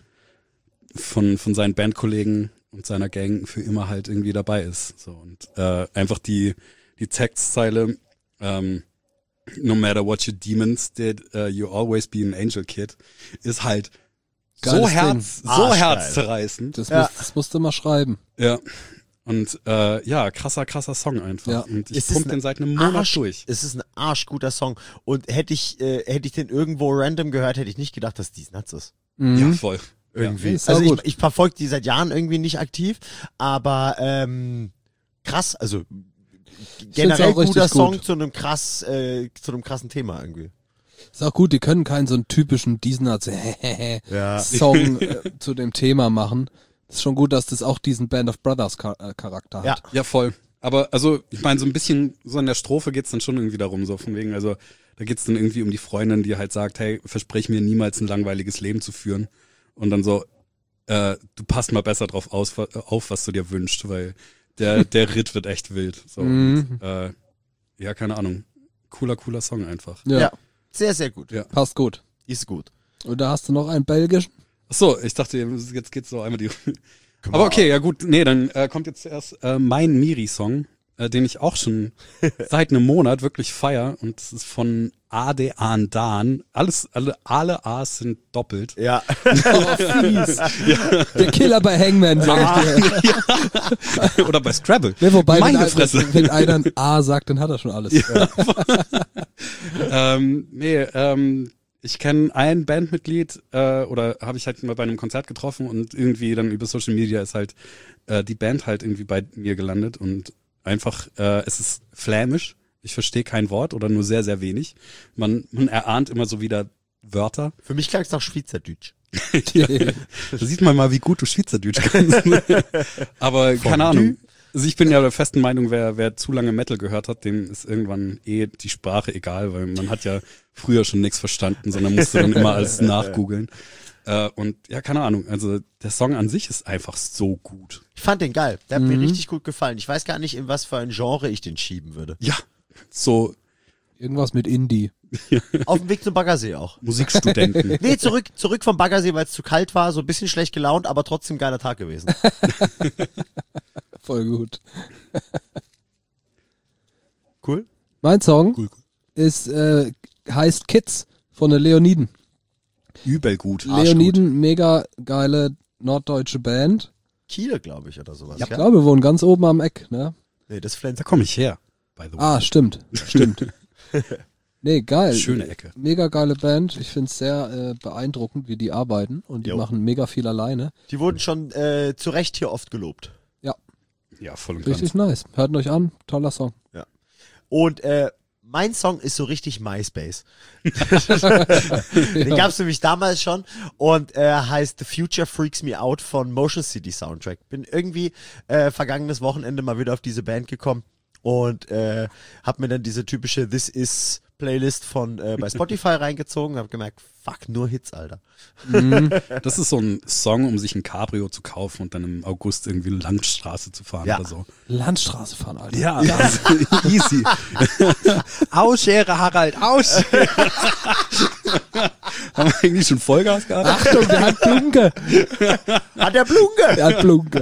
von von seinen Bandkollegen und seiner Gang für immer halt irgendwie dabei ist. So und äh, einfach die die Textzeile ähm, No matter what your demons did, uh, you always be an angel kid, ist halt Geiles so herz, Ding. so Arschgeil. herzzerreißend. Das, Ja. musst, das musst du mal schreiben. Ja. Und äh, ja, krasser, krasser Song einfach. Ja. Und ich Es ist pump ein den seit einem Monat Arsch, durch. Es ist ein arschguter Song. Und hätte ich, äh, hätte ich den irgendwo random gehört, hätte ich nicht gedacht, dass dies Nuts ist. Mhm. Ja, voll. Irgendwie. Ja, ist also auch ich, gut. ich verfolge die seit Jahren irgendwie nicht aktiv, aber ähm, krass, also generell auch richtig guter Song gut. zu einem krass, äh, zu einem krassen Thema irgendwie. Ist auch gut, die können keinen so einen typischen diesen Ja. Song äh, zu dem Thema machen. Ist schon gut, dass das auch diesen Band of Brothers Char äh, Charakter hat. Ja. Ja, voll. Aber also, ich meine, so ein bisschen, so in der Strophe geht's dann schon irgendwie darum, so von wegen, also da geht's dann irgendwie um die Freundin, die halt sagt, hey, versprich mir niemals ein langweiliges Leben zu führen. Und dann so, äh, du passt mal besser drauf aus, auf, was du dir wünschst, weil der, der Ritt wird echt wild. So, Mhm. und, äh, ja, keine Ahnung. Cooler, cooler Song einfach. Ja, Ja. Sehr, sehr gut. Ja. passt gut. Ist gut. Und da hast du noch einen belgischen. Ach so, ich dachte, jetzt geht's so einmal die. Aber okay, ja gut, nee, dann äh, kommt jetzt zuerst äh, mein Miri-Song, äh, den ich auch schon seit einem Monat wirklich feier und das ist von Ade An Dan. Alles, alle, alle A's sind doppelt. Ja. Oh, fies. Der Killer bei Hangman, sag ich dir. Oder bei Scrabble. Nee, wobei, Meine wenn, Fresse. Wenn, wenn einer ein A sagt, dann hat er schon alles. Ja. ähm, nee, ähm, ich kenne ein Bandmitglied äh, oder habe ich halt mal bei einem Konzert getroffen und irgendwie dann über Social Media ist halt äh, die Band halt irgendwie bei mir gelandet und einfach, äh, es ist flämisch. Ich verstehe kein Wort oder nur sehr, sehr wenig. Man, man erahnt immer so wieder Wörter. Für mich klang es nach Schweizerdeutsch. Da sieht man mal, wie gut du Schweizerdeutsch kannst. Aber keine Ahnung. Also ich bin ja der festen Meinung, wer, wer zu lange Metal gehört hat, dem ist irgendwann eh die Sprache egal, weil man hat ja früher schon nichts verstanden, sondern musste dann immer alles nachgoogeln. Äh, und ja, keine Ahnung, also der Song an sich ist einfach so gut. Ich fand den geil. Der hat Mhm. mir richtig gut gefallen. Ich weiß gar nicht, in was für ein Genre ich den schieben würde. Ja, so Irgendwas mit Indie. Auf dem Weg zum Baggersee auch. Musikstudenten. Nee, zurück, zurück vom Baggersee, weil es zu kalt war, so ein bisschen schlecht gelaunt, aber trotzdem geiler Tag gewesen. Voll gut. Cool. Mein Song Cool, cool. ist äh, heißt Kids von der Leoniden. Übel gut. Leoniden, mega geile norddeutsche Band. Kiel, glaube ich, oder sowas. Ich glaube, wir wohnen ganz oben am Eck, ne? Nee, das Flens. Da komme ich her, by the way. Ah, stimmt. Stimmt. Nee, geil. Schöne Ecke. Mega geile Band. Ich finde es sehr äh, beeindruckend, wie die arbeiten und die Jo. machen mega viel alleine. Die wurden schon äh, zu Recht hier oft gelobt. Ja, voll und Richtig ganz. nice. Hört ihn euch an. Toller Song. Und äh, mein Song ist so richtig MySpace. Den gab's nämlich damals schon und äh, heißt The Future Freaks Me Out von Motion City Soundtrack. Bin irgendwie äh, vergangenes Wochenende mal wieder auf diese Band gekommen und äh, hab mir dann diese typische This Is Playlist von äh, bei Spotify reingezogen und hab gemerkt, fuck, nur Hits, Alter. Das ist so ein Song, um sich ein Cabrio zu kaufen und dann im August irgendwie eine Landstraße zu fahren Ja. oder so. Landstraße fahren, Alter. Ja, also easy. Ausschere, Harald, aus! Haben wir eigentlich schon Vollgas gehabt? Achtung, der hat Blunke. Hat der Blunke! Der hat Blunke.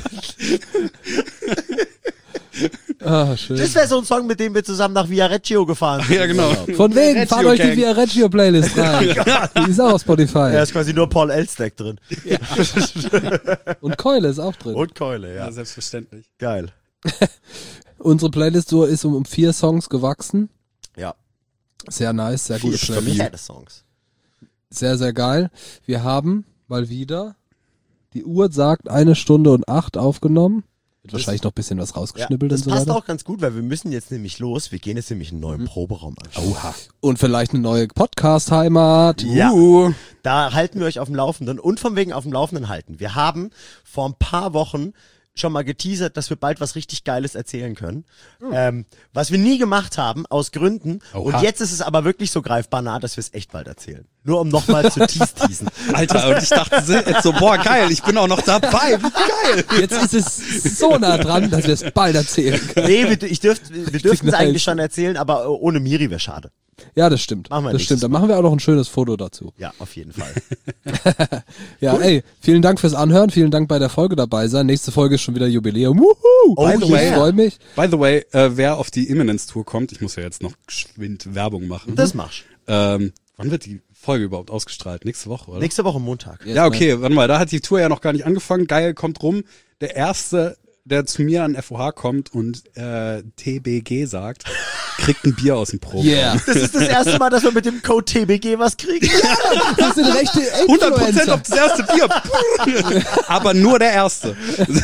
Ah, schön. Das wäre so ein Song, mit dem wir zusammen nach Viareggio gefahren sind. Ja, genau. Von wegen, fahrt euch die Gang. Via Reggio Playlist rein. Die ist auch auf Spotify. Da ist quasi nur Paul Elstak drin. Und Keule ist auch drin. Und Keule, ja. Ja, selbstverständlich. Geil. Unsere Playlist-Tour ist um, um vier Songs gewachsen. Ja. Sehr nice, sehr gute Vier Playlist. fette Songs. Sehr, sehr geil. Wir haben mal wieder, die Uhr sagt, eine Stunde und acht aufgenommen. Wird wahrscheinlich noch ein bisschen was Ja, rausgeschnippelt das und so passt weiter. auch ganz gut, weil wir müssen jetzt nämlich los. Wir gehen jetzt nämlich einen neuen Proberaum anschauen. Oha. Und vielleicht eine neue Podcast-Heimat. Ja. Uh. Da halten wir euch auf dem Laufenden und von wegen auf dem Laufenden halten. Wir haben vor ein paar Wochen schon mal geteasert, dass wir bald was richtig Geiles erzählen können. Mhm. Ähm, was wir nie gemacht haben, aus Gründen. Oha. Und jetzt ist es aber wirklich so greifbar nah, dass wir es echt bald erzählen. Nur um nochmal zu tease-teasen. Alter, und ich dachte so, boah, geil, ich bin auch noch dabei, wie geil. Jetzt ist es so nah dran, dass wir es bald erzählen können. Nee, wir, ich dürft, wir dürften es nice. eigentlich schon erzählen, aber ohne Miri wäre schade. Ja, das stimmt. Machen wir das nächstes stimmt. Dann machen wir auch noch ein schönes Foto dazu. Ja, auf jeden Fall. Ja, ey, vielen Dank fürs Anhören, vielen Dank bei der Folge dabei sein. Nächste Folge ist schon wieder Jubiläum. Wuhu! Oh, By the way, yeah. ich freue mich. By the way, äh, wer auf die Imminence-Tour kommt, ich muss ja jetzt noch geschwind Werbung machen. Das machst Ähm, wann wird die Folge überhaupt ausgestrahlt? Nächste Woche, oder? Nächste Woche Montag. Yes, Ja, okay, warte mal, da hat die Tour ja noch gar nicht angefangen. Geil, kommt rum. Der Erste, der zu mir an F O H kommt und äh, T B G sagt, kriegt ein Bier aus dem Probe. Yeah. Das ist das erste Mal, dass wir mit dem Code T B G was kriegen. Das sind rechte hundert Prozent Influencer. auf das erste Bier. Aber nur der Erste.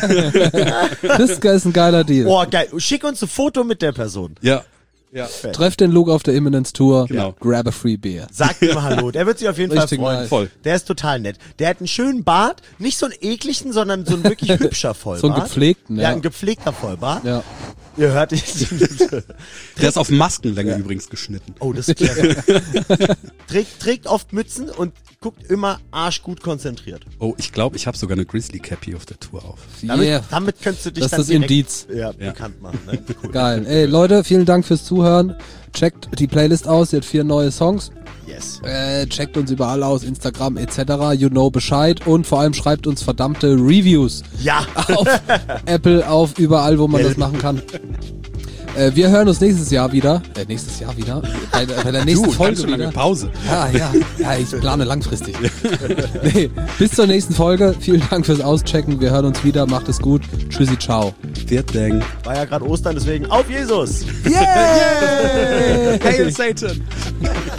Das ist ein geiler Deal. Oh, geil. Schick uns ein Foto mit der Person. Ja. Ja. Trefft den Luke auf der Imminence Tour. Genau. Grab a free beer. Sagt ihm mal Hallo. Der wird sich auf jeden Richtig Fall freuen. nice. Voll. Der ist total nett. Der hat einen schönen Bart. Nicht so einen ekligen, sondern so ein wirklich hübscher Vollbart. So einen gepflegten, Ja, ja. ein gepflegter Vollbart. Ja. Ihr hört es. Der ist auf Maskenlänge übrigens geschnitten. Oh, das ist clever. trägt, trägt oft Mützen und guckt immer arschgut konzentriert. Oh, ich glaube, ich habe sogar eine Grizzly Cappy auf der Tour auf. Damit, Yeah. damit könntest du dich Das ist dann das direkt Indiz. Ja, Ja. bekannt machen. Ne? Cool. Geil. Ey, Leute, vielen Dank fürs Zuhören. Checkt die Playlist aus, sie hat vier neue Songs. Yes. Äh, checkt uns überall aus, Instagram et cetera. You know Bescheid. Und vor allem schreibt uns verdammte Reviews. Ja. Auf Apple, auf überall, wo man das machen kann. Äh, wir hören uns nächstes Jahr wieder. Äh, nächstes Jahr wieder? Bei, der- bei der nächsten Du, Folge ganz schön lange wieder. Pause. Ja, ja, ja, ich plane langfristig. Nee, bis zur nächsten Folge. Vielen Dank fürs Auschecken. Wir hören uns wieder. Macht es gut. Tschüssi, ciao. Wird denk. War ja gerade Ostern, deswegen auf Jesus. Yeah! Hail Satan!